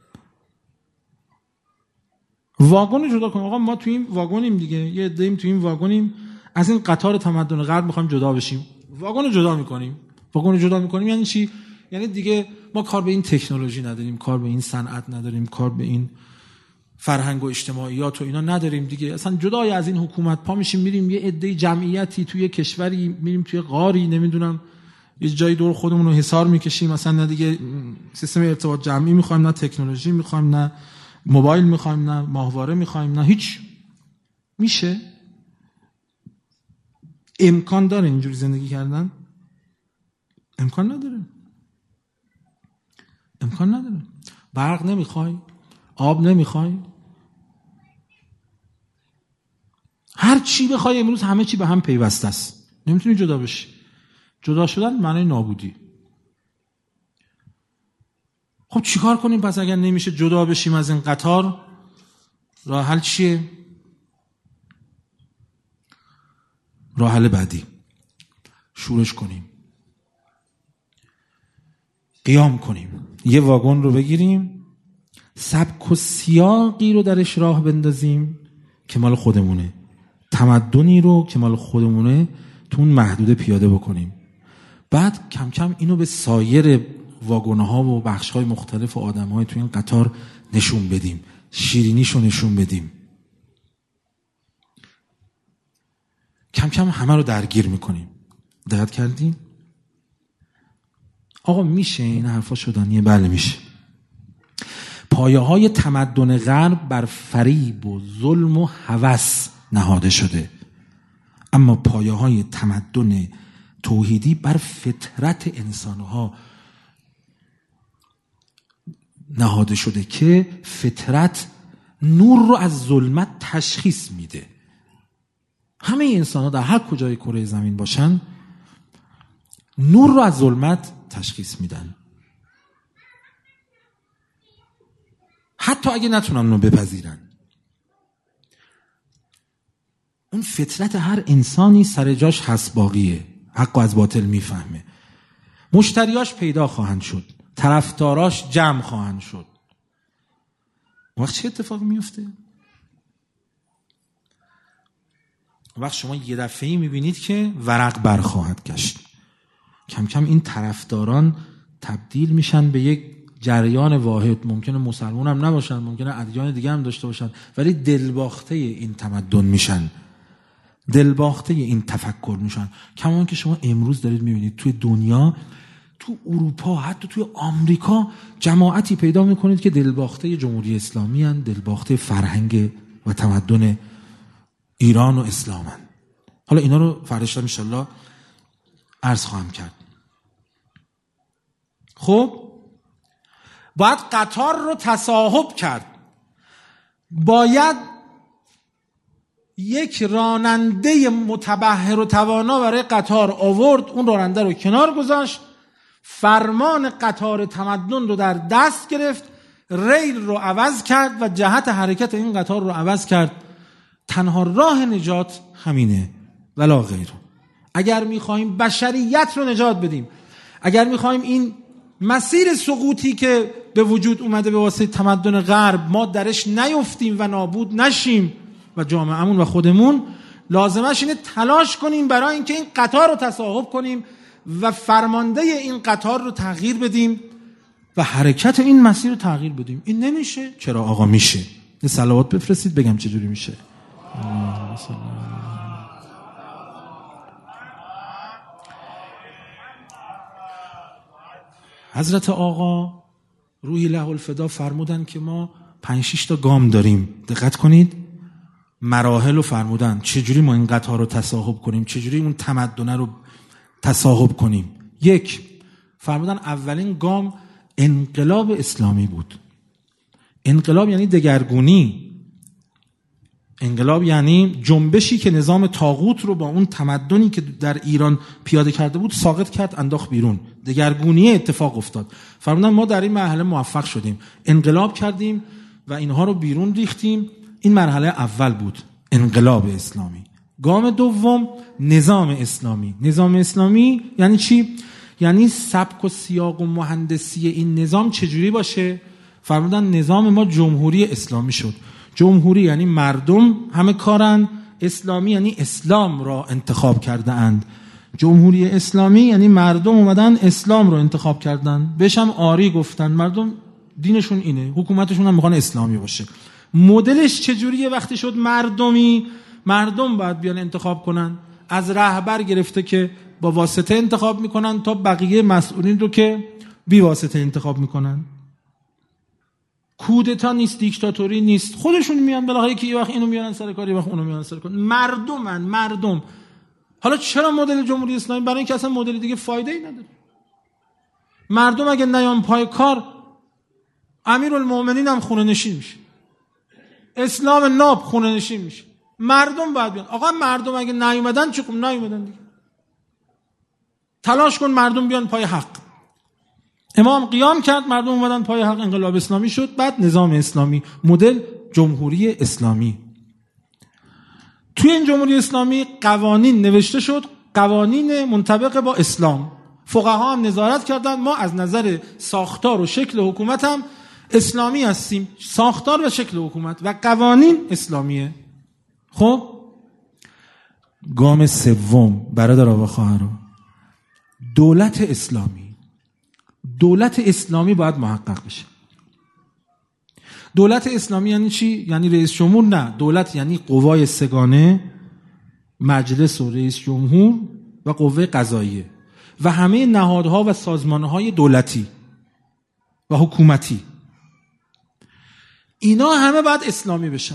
واگن رو جدا کنیم. آقا ما تو این واگنیم دیگه، یه عده‌ایم تو این واگنیم، از این قطار تمدن غرب میخوایم جدا بشیم. واگن رو جدا میکنیم. واگن رو جدا میکنیم یعنی چی؟ یعنی دیگه ما کار به این تکنولوژی نداریم، کار به این صنعت نداریم، کار به این فرهنگ و اجتماعیات و اینا نداریم دیگه. اصلا جدای از این حکومت پا میشیم میریم یه عده جمعیتی توی کشوری، میریم توی غاری، نمیدونم یه جای دور خودمون رو حصار میکشیم. مثلا نه دیگه سیستم ارتباط جمعی میخوایم، نه تکنولوژی میخوایم، نه موبایل میخوایم، نه ماهواره میخوایم، نه هیچ. میشه؟ امکان داره اینجوری زندگی کردن؟ امکان نداره. امکان نداره. برق نمیخوای؟ آب نمیخوای؟ هر چی بخوای امروز همه چی به هم پیوسته است. نمیتونی جدا بشی. جدا شدن معنی نابودی. خب چیکار کنیم پس اگر نمیشه جدا بشیم از این قطار؟ راه حل چیه؟ راه حل بعدی شورش کنیم، قیام کنیم، یه واگن رو بگیریم، سبک و سیاقی رو درش راه بندازیم که مال خودمونه، تمدنی رو که مال خودمونه تو اون محدوده پیاده بکنیم. بعد کم کم اینو به سایر واگن‌ها و بخش‌های مختلف و آدم‌های تو این قطار نشون بدیم، شیرینیشو نشون بدیم. کم کم همه رو درگیر میکنیم. دقت کردیم؟ آقا میشه این حرفا شدنیه؟ بله میشه. پایه‌های تمدن غرب بر فریب و ظلم و هوس نهاده شده، اما پایه‌های تمدن توحیدی بر فطرت انسان‌ها نهاده شده که فطرت نور رو از ظلمت تشخیص میده. همه انسان ها در هر کجای کره زمین باشن نور رو از ظلمت تشخیص میدن، حتی اگه نتونن اونو بپذیرن. اون فطرت هر انسانی سر جاش هست، باقیه، حق از باطل میفهمه. مشتریاش پیدا خواهند شد، طرفداراش جمع خواهند شد. وقت چه اتفاقی میفته؟ وقت شما یه دفعه‌ای میبینید که ورق برخواهد گشت. کم کم این طرفداران تبدیل میشن به یک جریان واحد. ممکنه مسلمان هم نباشن، ممکنه ادیان دیگه هم داشته باشن، ولی دلباخته این تمدن میشن، دلباخته این تفکر میشن. کما که شما امروز دارید میبینید توی دنیا، تو اروپا، حتی توی آمریکا جماعتی پیدا میکنید که دلباخته جمهوری اسلامی هن، دلباخته فرهنگ و تمدن ایران و اسلام هن. حالا اینا رو فردا ان شاء الله عرض خواهم کرد. خب باید قطار رو تصاحب کرد، باید یک راننده متبحر و توانا برای قطار آورد، اون راننده رو کنار گذاشت، فرمان قطار تمدن رو در دست گرفت، ریل رو عوض کرد و جهت حرکت این قطار رو عوض کرد. تنها راه نجات همینه ولا غیر. اگر میخوایم بشریت رو نجات بدیم، اگر میخوایم این مسیر سقوطی که به وجود اومده به واسطه تمدن غرب ما درش نیفتیم و نابود نشیم و جامعهمون و خودمون، لازمش اینه تلاش کنیم برای اینکه این قطار رو تصاحب کنیم و فرمانده این قطار رو تغییر بدیم و حرکت این مسیر رو تغییر بدیم. این نمیشه. چرا آقا میشه؟ یه صلوات بفرستید بگم چجوری میشه. حضرت آقا روحی له الفدا فرمودن که ما پنج شش تا گام داریم. دقت کنید، مراحل رو فرمودن چجوری ما این قطار رو تصاحب کنیم، چجوری اون تمدن رو تصاحب کنیم. یک، فرمودن اولین گام انقلاب اسلامی بود. انقلاب یعنی دگرگونی، انقلاب یعنی جنبشی که نظام طاغوت رو با اون تمدنی که در ایران پیاده کرده بود ساقط کرد، انداخت بیرون. دگرگونی اتفاق افتاد. فرمودن ما در این مرحله موفق شدیم، انقلاب کردیم و اینها رو بیرون ریختیم. این مرحله اول بود، انقلاب اسلامی. گام دوم نظام اسلامی. نظام اسلامی یعنی چی؟ یعنی سبک و سیاق و مهندسی این نظام چجوری باشه؟ فرمودن نظام ما جمهوری اسلامی شد. جمهوری یعنی مردم همه کارن، اسلامی یعنی اسلام را انتخاب کرده اند. جمهوری اسلامی یعنی مردم اومدن اسلام رو انتخاب کردن، بهش هم آری گفتن. مردم دینشون اینه، حکومتشون هم میخوان اسلامی باشه. مدلش چجوریه وقتی شد مردمی؟ مردم باید بیان انتخاب کنن، از رهبر گرفته که با واسطه انتخاب میکنن تا بقیه مسئولین رو که بی واسطه انتخاب میکنن. کودتا نیست، دیکتاتوری نیست، خودشون میان بالاخره که یه وقت اینو میارن سر کار، یه وقت اونو میارن سر کار. مردمن، مردم. حالا چرا مدل جمهوری اسلامی؟ برای اینکه اصلا مدل دیگه فایده ای نداره. مردم اگه نیان پای کار، امیرالمومنین هم خونه نشین میشه، اسلام ناب خونه نشین میشه. مردم باید بیان. آقا مردم اگه نیومدن چه خوب، نیومدن دیگه. تلاش کن مردم بیان پای حق. امام قیام کرد، مردم اومدن پای حق، انقلاب اسلامی شد. بعد نظام اسلامی، مدل جمهوری اسلامی. توی این جمهوری اسلامی قوانین نوشته شد، قوانین منطبق با اسلام. فقها هم نظارت کردن، ما از نظر ساختار و شکل حکومت هم اسلامی هستیم. ساختار و شکل حکومت و قوانین اسلامیه. خب گام سوم برادرها و خواهران، دولت اسلامی. دولت اسلامی باید محقق بشه. دولت اسلامی یعنی چی؟ یعنی رئیس جمهور؟ نه، دولت یعنی قوای سگانه، مجلس و رئیس جمهور و قوه قضاییه و همه نهادها و سازمانهای دولتی و حکومتی. اینا همه باید اسلامی بشن،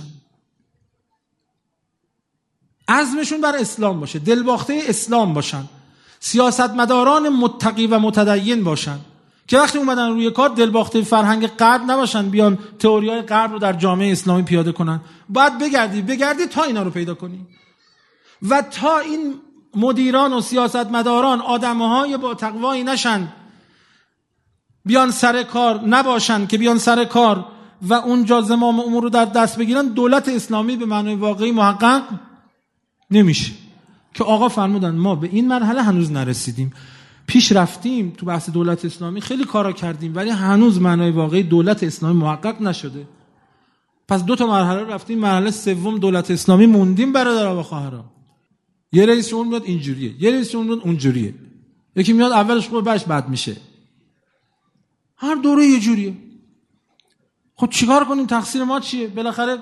عزمشون بر اسلام باشه، دلباخته اسلام باشن، سیاستمداران متقی و متدین باشن که وقتی اومدن روی کار دلباخته فرهنگ غرب نباشن، بیان تئوری‌های غرب رو در جامعه اسلامی پیاده کنن. باید بگردی بگردی تا اینا رو پیدا کنی. و تا این مدیران و سیاستمداران آدمهای با تقوایی نشن، بیان سر کار نباشن که بیان سر کار و اونجا زمام امور رو در دست بگیرن، دولت اسلامی به معنای واقعی محقق نمیشه. که آقا فرمودن ما به این مرحله هنوز نرسیدیم، پیش رفتیم تو بحث دولت اسلامی، خیلی کارا کردیم، ولی هنوز معنای واقعی دولت اسلامی محقق نشده. پس دو تا مرحله رفتیم، مرحله سوم دولت اسلامی موندیم برادرها و خواهرها. یه رئیس جمهور میاد اینجوریه، یه رئیس جمهور میاد اونجوریه، یکی میاد اولش خوبه بعدش بد میشه، هر دوره یه جوریه. خب چیکار کنیم؟ تقصیر ما چیه؟ بالاخره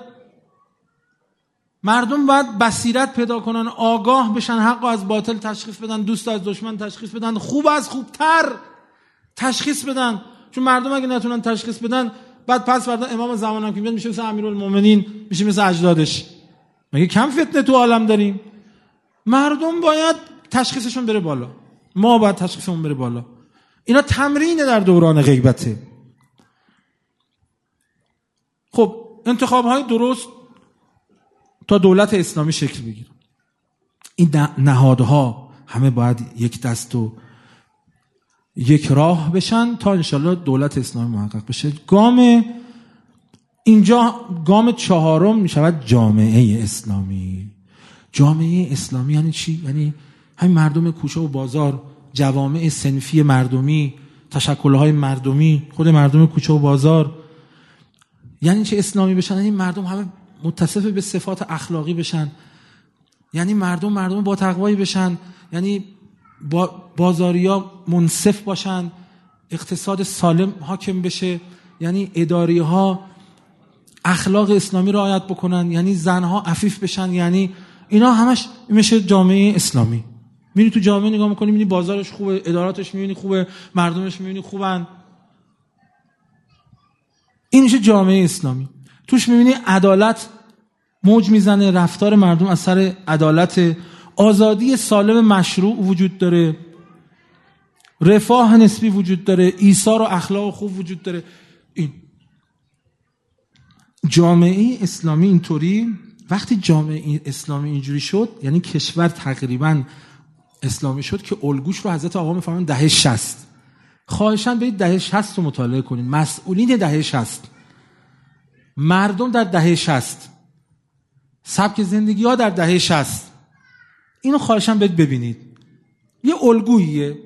مردم باید بصیرت پیدا کنن، آگاه بشن، حق از باطل تشخیص بدن، دوست از دشمن تشخیص بدن، خوب از خوبتر تشخیص بدن. چون مردم اگه نتونن تشخیص بدن، بعد پس فردا امام زمان هم که میاد میشه مثل امیرالمومنین، میشه مثل اجدادش. مگه کم فتنه تو عالم داریم؟ مردم باید تشخیصشون بره بالا، ما باید تشخیصمون بره بالا. اینا تمرینه در دوران غیبته. خب انتخاب‌های درست تا دولت اسلامی شکل بگیره، این نهادها همه باید یک دست و یک راه بشن تا انشالله دولت اسلامی محقق بشه. گام اینجا گام چهارم میشود جامعه اسلامی. جامعه اسلامی یعنی چی؟ یعنی همین مردم کوچه و بازار، جوامع صنفی مردمی، تشکل‌های مردمی، خود مردم کوچه و بازار. یعنی چه اسلامی بشن؟ یعنی مردم همه متصف به صفات اخلاقی بشن، یعنی مردم مردم با تقوایی بشن، یعنی با بازاریا منصف باشن، اقتصاد سالم حاکم بشه، یعنی اداری ها اخلاق اسلامی رو رعایت بکنن، یعنی زنها عفیف بشن، یعنی اینا همش میشه جامعه اسلامی. میری تو جامعه نگاه میکنی، میبینی بازارش خوبه، اداراتش میبینی خوبه، مردمش میبینی خوبن، این میشه جامعه اسلامی. توش میبینی عدالت موج میزنه، رفتار مردم از سر عدالت، آزادی سالم مشروع وجود داره، رفاه نسبی وجود داره، ایثار و اخلاق خوب وجود داره. این جامعه اسلامی اینطوری. وقتی جامعه اسلامی اینجوری شد، یعنی کشور تقریبا اسلامی شد که الگوش رو حضرت آقا میفهمن دهه شصت. خواهشاً برید دهه شصت رو مطالعه کنید. مسئولین دهه شصت، مردم در دهه شصت، سبک زندگی ها در دهه شصت، اینو خواهشاً برید ببینید. یه الگوییه،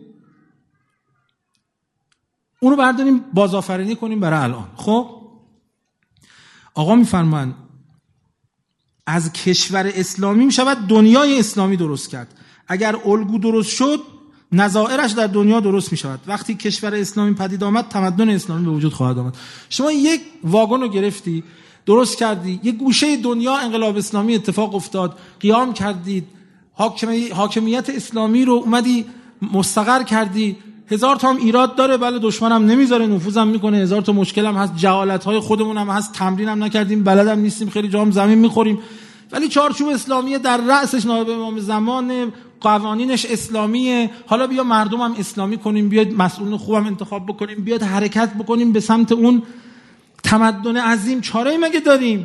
اونو برداریم بازآفرینی کنیم برای الان. خب آقا میفرمان از کشور اسلامی میشود دنیای اسلامی درست کرد. اگر الگو درست شد، نظائرش در دنیا درست میشود. وقتی کشور اسلامی پدید آمد، تمدن اسلامی به وجود خواهد آمد. شما یک واگن رو گرفتی، درست کردی، یک گوشه دنیا انقلاب اسلامی اتفاق افتاد، قیام کردید، حاکمی... حاکمیت اسلامی رو اومدی مستقر کردی. هزار تا هم ایراد داره، بله دشمنم نمیذاره، نفوذم میکنه، هزار تا مشکلم هست، جهالت‌های خودمون هم هست، تمرینم نکردیم، بلدم نیستیم، خیلی جام زمین میخوریم، ولی چارچوب اسلامیه، در رأسش نایب امام زمان، قوانینش اسلامیه. حالا بیا مردم هم اسلامی کنیم، بیاید مسئولین خوبم انتخاب بکنیم، بیاید حرکت بکنیم به سمت اون تمدن عظیم. چاره‌ای مگه داریم؟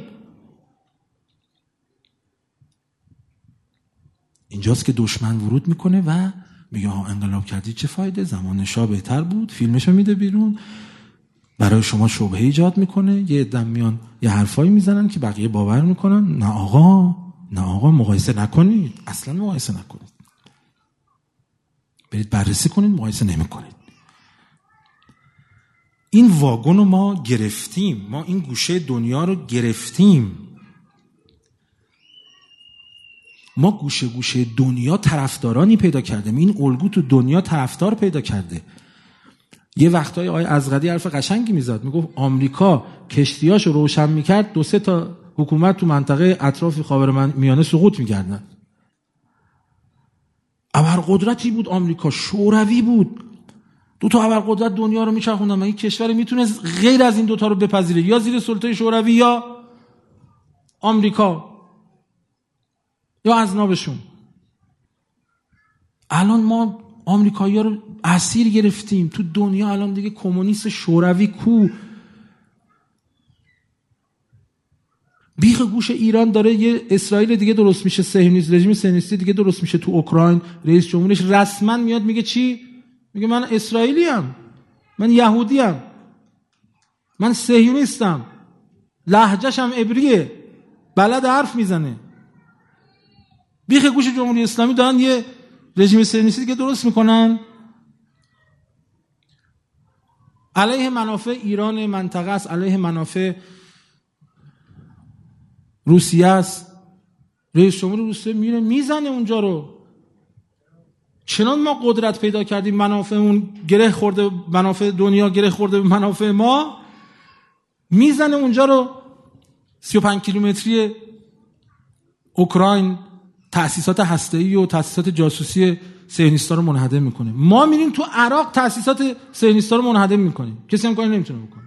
اینجاست که دشمن ورود میکنه و میگه ها انقلاب کردی چه فایده، زمان شاه بهتر بود، فیلمشو میده بیرون، برای شما شبهه ایجاد میکنه. یه عده میان یه حرفایی میزنن که بقیه باور میکنن. نه آقا، نه آقا، مقایسه نکنید، اصلا مقایسه نکنید، برید بررسی کنید، مقایسه نمیکنید. این واگن رو ما گرفتیم، ما این گوشه دنیا رو گرفتیم، ما گوشه گوشه دنیا طرفدارانی پیدا کردیم، این الگو تو دنیا طرفدار پیدا کرده. یه وقتای آقای ازغدی حرف قشنگی میزد، میگفت آمریکا کشتیاشو روشن میکرد، دو سه تا حکومت تو منطقه اطراف خاورمیانه سقوط میکردن. ابرقدرتی بود آمریکا، شوروی بود، دو تا ابرقدرت دنیا رو میچرخوندن. من این کشور میتونه غیر از این دوتا رو بپذیره، یا زیر سلطه شوروی یا آمریکا یا اذنابشون. الان ما آمریکایی‌ها رو اسیر گرفتیم تو دنیا. الان دیگه کمونیست شوروی کو، بیخ گوش ایران داره یه اسرائیل دیگه درست میشه، صهیونیست، رژیم صهیونیستی دیگه درست میشه تو اوکراین. رئیس جمهورش رسما میاد میگه چی؟ میگه من اسرائیلی ام، من یهودی ام، من صهیونیستم، لهجه‌ش هم عبریه، بلد حرف میزنه. بیخ گوش جمهوری اسلامی دارن یه رژیم صهیونیستی دیگه درست میکنن علیه منافع ایران منطقه است، علیه منافع روسیه است. رئیس جمهور روسیه میره میزنه اونجا رو. چنان ما قدرت پیدا کردیم، منافعمون گره خورده، منافع دنیا گره خورده به منافع ما، میزنه اونجا رو. سی و پنج کیلومتری اوکراین تأسیسات هسته‌ای و تأسیسات جاسوسی صهیونیست‌ها رو منهدم میکنه. ما میریم تو عراق تأسیسات صهیونیست‌ها رو منهدم میکنیم، کسی هم کاری نمیتونه بکنه.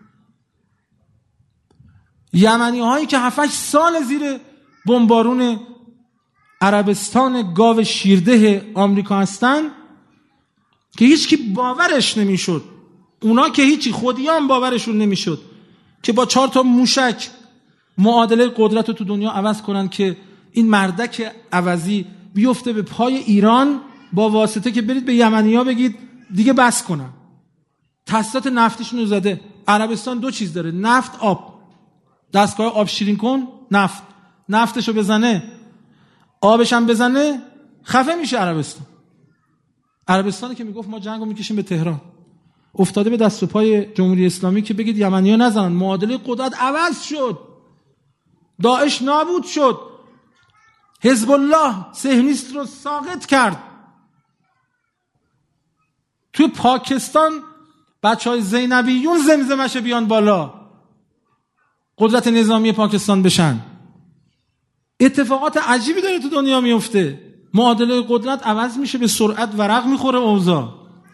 یمنی هایی که هفت هشت سال زیر بمبارون عربستان گاو شیرده آمریکا هستن که هیچ کی باورش نمیشد، اونا که هیچی، خودیان باورشون نمیشد که با چهار تا موشک معادله قدرت رو تو دنیا عوض کنن که این مردک عوضی بیفته به پای ایران با واسطه که برید به یمنی‌ها بگید دیگه بس کنن. تأسیسات نفتیشون رو زده. عربستان دو چیز داره، نفت، آب. دستگاه آب شیرین کن، نفت. نفتشو بزنه، آبش هم بزنه، خفه میشه عربستان. عربستانی که میگفت ما جنگو میکشیم به تهران، افتاده به دست و پای جمهوری اسلامی که بگید یمنی‌ها نزنن. معادله قدرت عوض شد، داعش نابود شد، حزب الله صهیونیست رو ساقط کرد. توی پاکستان بچهای زینبیون زمزمش بیان بالا، قدرت نظامی پاکستان بشن. اتفاقات عجیبی داره تو دنیا میفته، معادله قدرت عوض میشه، به سرعت ورق میخوره اوضاع.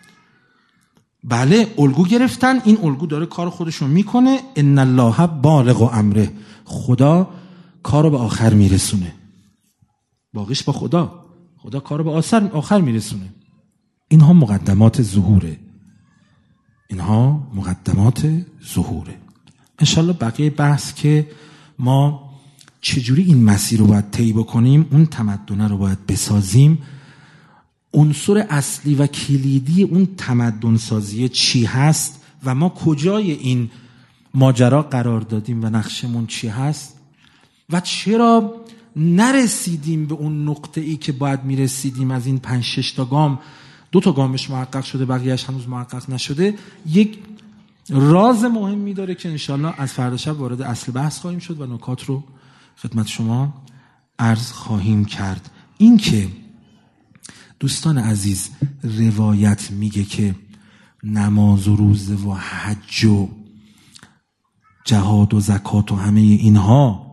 بله الگو گرفتن، این الگو داره کار خودشون میکنه. ان الله بالغ امره، خدا کارو به آخر میرسونه. باقیش با خدا، خدا کارو به آخر آخر میرسونه. اینها مقدمات ظهوره، اینها مقدمات ظهوره. انشالله بقیه بحث که ما چجوری این مسیر رو باید طی بکنیم، اون تمدن رو باید بسازیم، عنصر اصلی و کلیدی اون تمدن سازی چی هست و ما کجای این ماجرا قرار دادیم و نقشمون چی هست و چرا نرسیدیم به اون نقطه ای که باید میرسیدیم. از این پنج شش تا گام دو تا گامش محقق شده، بقیهش هنوز محقق نشده. یک راز مهمی داره که انشالله از فردا شب وارد اصل بحث خواهیم شد و نکات رو خدمت شما عرض خواهیم کرد. این که دوستان عزیز روایت میگه که نماز و روزه و حج و جهاد و زکات و همه اینها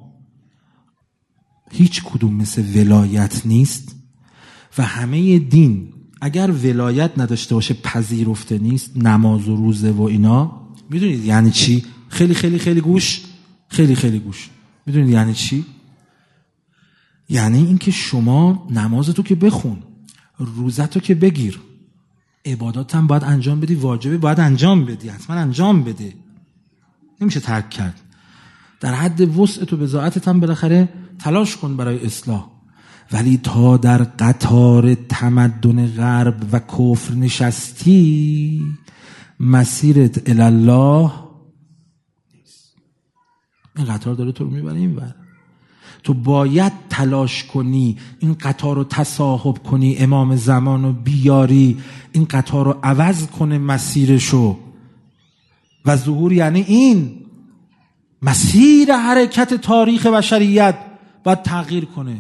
هیچ کدوم مثل ولایت نیست و همه دین اگر ولایت نداشته باشه پذیرفته نیست. نماز و روزه و اینا میدونید یعنی چی؟ خیلی خیلی خیلی گوش خیلی خیلی گوش میدونید یعنی چی؟ یعنی اینکه شما نمازتو که بخون، روزتو که بگیر، عبادات هم باید انجام بدی، واجبه باید انجام بدی، حتما انجام بده، نمیشه ترک کرد. در حد وسعت و بضاعتت هم بالاخره تلاش کن برای اصلاح. ولی تا در قطار تمدن غرب و کفر نشستی، مسیرت الله نیست. این قطار داره تو رو میبره این ور. تو باید تلاش کنی این قطار رو تصاحب کنی، امام زمان رو بیاری، این قطار رو عوض کنه مسیرشو. و ظهور یعنی این مسیر حرکت تاریخ بشریت باید تغییر کنه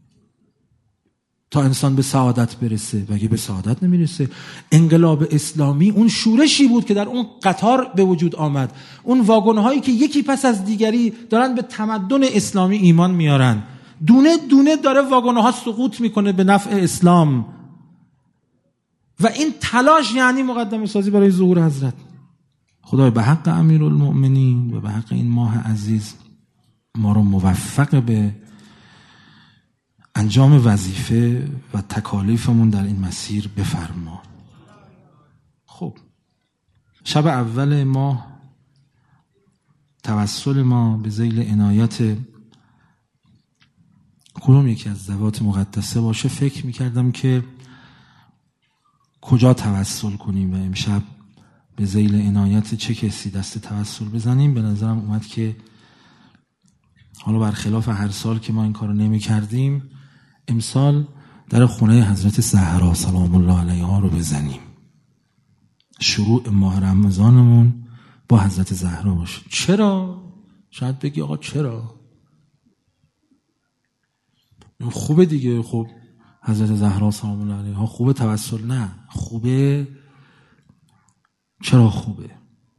تا انسان به سعادت برسه. و اگه به سعادت نمیرسه، انقلاب اسلامی اون شورشی بود که در اون قطار به وجود آمد، اون واگن‌هایی که یکی پس از دیگری دارن به تمدن اسلامی ایمان میارن، دونه دونه داره واگن‌ها سقوط میکنه به نفع اسلام. و این تلاش یعنی مقدمه سازی برای ظهور حضرت. خدای به حق امیرالمؤمنین و به حق این ماه عزیز ما رو موفق به انجام وظیفه و تکالیفمون در این مسیر بفرما. خب شب اول ماه توسل ما به ذیل عنایت کدوم یکی از ذوات مقدسه باشه فکر میکردم که کجا توسل کنیم و امشب به ذیل عنایت چه کسی دست توسل بزنیم. به نظرم اومد که حالا برخلاف هر سال که ما این کارو نمی کردیم، امسال در خونه حضرت زهرا سلام الله علیها رو بزنیم. شروع ماه رمضانمون با حضرت زهرا باشه. چرا؟ شاید بگی آقا چرا؟ خوبه دیگه. خب حضرت زهرا سلام الله علیها خوبه توسل؟ نه خوبه. چرا خوبه؟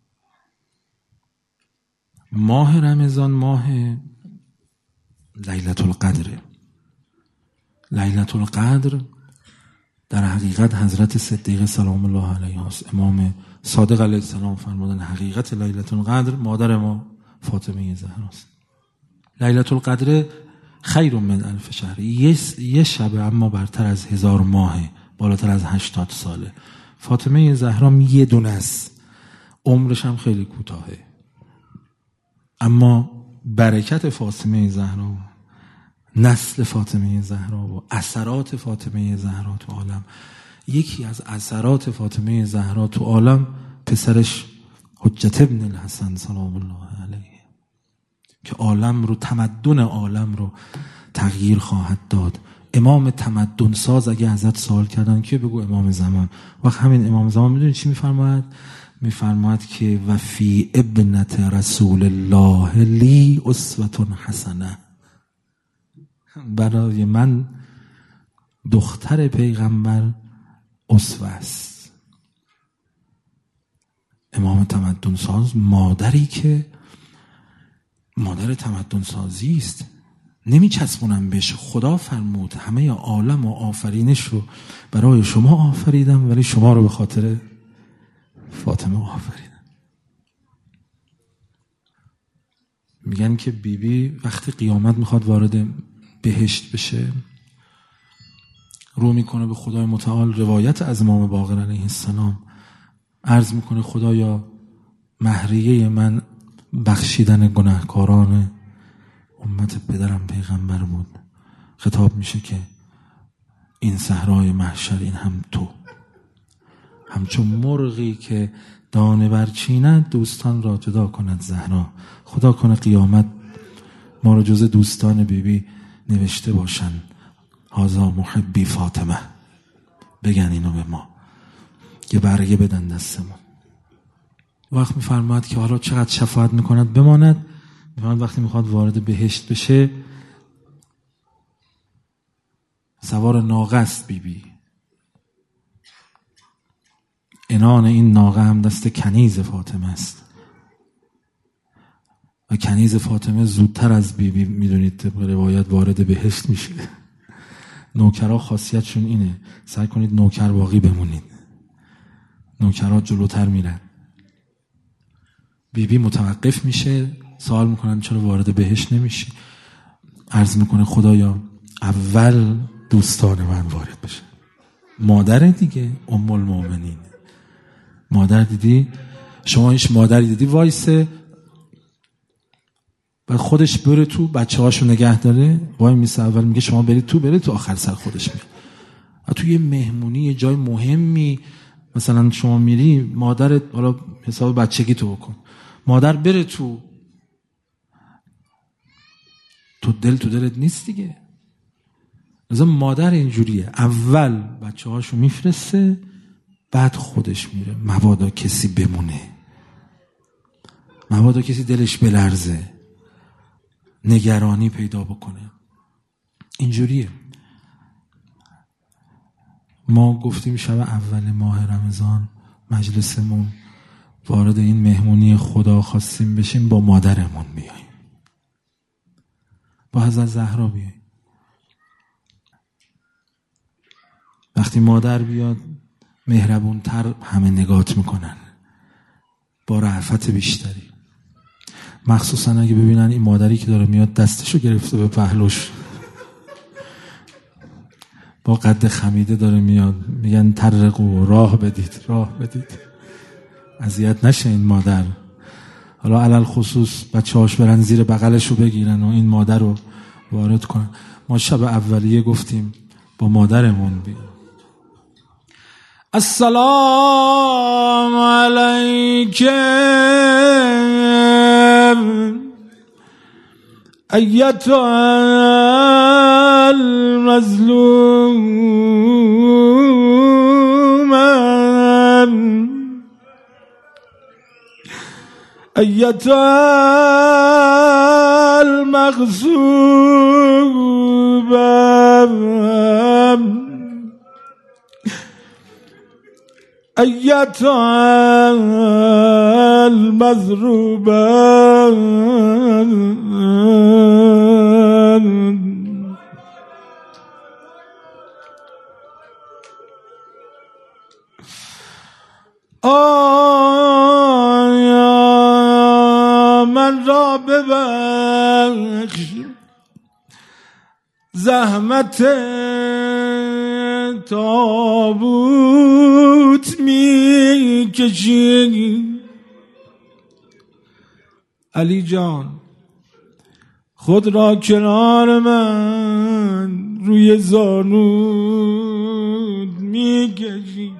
ماه رمضان ماه لیلة القدر. لیلة القدر در حقیقت حضرت صدیقه سلام الله علیها است. امام صادق علیه السلام فرمودن حقیقت لیلة القدر مادر ما فاطمه زهرا است. لیلة القدر خیر من الف شهر. یه شب اما برتر از هزار ماه، بالاتر از هشتاد ساله. فاطمه زهرا یه دونه است، عمرش هم خیلی کوتاهه، اما برکت فاطمه زهرا، نسل فاطمه زهرا و اثرات فاطمه زهرا تو عالم، یکی از اثرات فاطمه زهرا تو عالم پسرش حجت ابن الحسن سلام الله علیه که عالم رو، تمدن عالم رو تغییر خواهد داد. امام تمدن ساز. اگه ازت سوال کردن که بگو امام زمان، وقت همین امام زمان میدونی چی میفرماید؟ میفرماید که و فی ابنت رسول الله لی اسوة حسنه. برای من دختر پیغمبر اسوه است. امام تمدن ساز، مادری که مادر تمدن سازی است. نمی چسبونم بهش. خدا فرمود همه عالم و آفرینش رو برای شما آفریدم، ولی شما رو به خاطر فاطمه آفریدم. میگن که بیبی بی وقتی قیامت میخواد وارد بهشت بشه، رو میکنه به خدای متعال. روایت از امام باقر علیه السلام عرض میکنه خدایا مهریه من بخشیدن گناهکاران امت پدرم پیغمبر بود. خطاب میشه که این صحرای محشر این هم تو، همچون مرغی که دانه برچیند دوستان را جدا کند زهرا. خدا کنه قیامت ما رو جز دوستان بیبی بی نوشته باشن هازا محبی فاطمه، بگن اینو به ما، یه برگه بدن دستمون. وقت میفرماید که حالا چقدر شفاعت میکند بماند. میفرماید وقتی میخواد وارد بهشت بشه سوار ناقه است بیبی بی. عنان این ناقه هم دست کنیز فاطمه است و کنیز فاطمه زودتر از بیبی بی میدونید طبق روایت وارد بهشت میشه. نوکرها خاصیتشون اینه، سعی کنید نوکر باقی بمونید. نوکرها جلوتر میرن. بیبی بی متوقف میشه، سوال میکنن چرا وارد بهشت نمیشی؟ عرض میکنه خدایا اول دوستان من وارد بشه. مادر دیگه، ام المؤمنین. مادر دیدی؟ شما هیچ مادری دیدی وایسه بعد خودش بره تو بچه هاشو نگه داره؟ وای میسه اول میگه شما برید تو، برید تو، آخر سر خودش میره. تو یه مهمونی یه جای مهمی مثلا شما میری، مادرت حالا حساب بچگی تو بکن، مادر بره تو، تو دل تو دلت نیست دیگه. مثلا مادر اینجوریه، اول بچه هاشو میفرسته بعد خودش میره، مبادا کسی بمونه، مبادا کسی دلش بلرزه، نگرانی پیدا بکنه. اینجوریه. ما گفتیم شب اول ماه رمضان مجلسمون وارد این مهمونی خدا خواستیم بشیم، با مادرمون بیاییم، با حضرت زهرا بیاییم. وقتی مادر بیاد مهربونتر همه نگات میکنن، با رأفت بیشتری، مخصوصا اگه ببینن این مادری که داره میاد دستشو گرفته به پهلوش، با قد خمیده داره میاد، میگن ترقو، راه بدید، راه بدید، اذیت نشه این مادر. حالا علل خصوص بچه هاش برن زیر بغلشو بگیرن و این مادر رو وارد کنن. ما شب اولیه گفتیم با مادرمون بیا. السلام علیکم ایتها المظلومه ایتها المغصوبه ایتها المضروبه آیا من را ببخش زحمت تابوت می کشی. علی جان خود را کنار من روی زانود می کشی.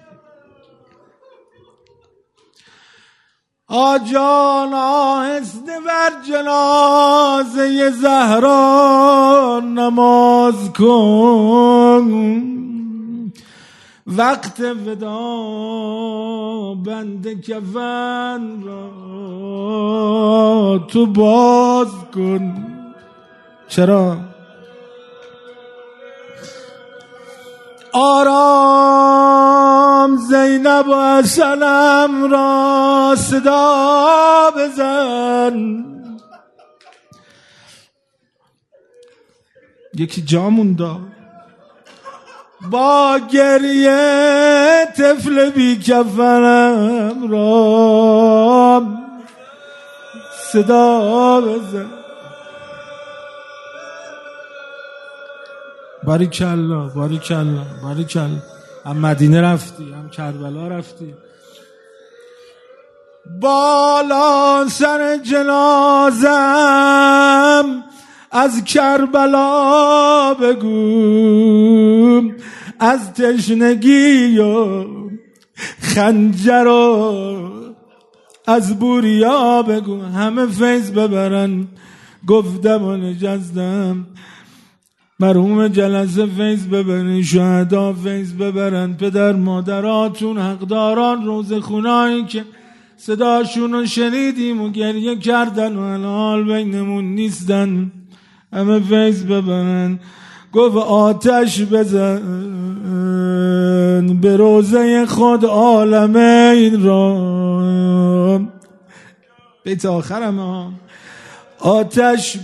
آجان آهسته بر جنازه زهرا نماز کن. وقت ودا بند کفن را تو باز کن. چرا؟ آرام زینب و حسنم را صدا بزن. یکی جامون داد با گریه طفل بی کفنم را صدا بزن. باریکالله باریکالله باریکالله. هم مدینه رفتی هم کربلا رفتی. بالا سر جنازم از کربلا بگو. از تشنگی و خنجر و از بوریا بگو. همه فیض ببرن. گفتم و نجستم مرحوم جلسه فیض ببرن. شهدا فیض ببرن. پدر مادراتون حقداران روز خونایی که صداشون رو شنیدیم و گریه کردن و الان بینمون نیستن همه فیض ببرن. گفت آتش بزن به روزه خود عالمین را. بیت آخرم ها. آتش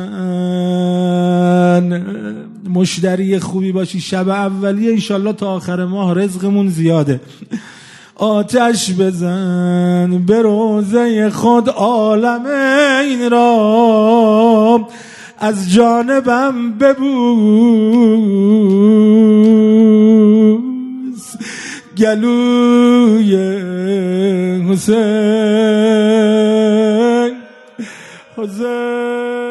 بزن. مشتری خوبی باشی شب اولیه انشالله تا آخر ماه رزقمون زیاده. آتش بزن به روزه خود عالمین را. از جانبم ببوس گلوی حسین حسین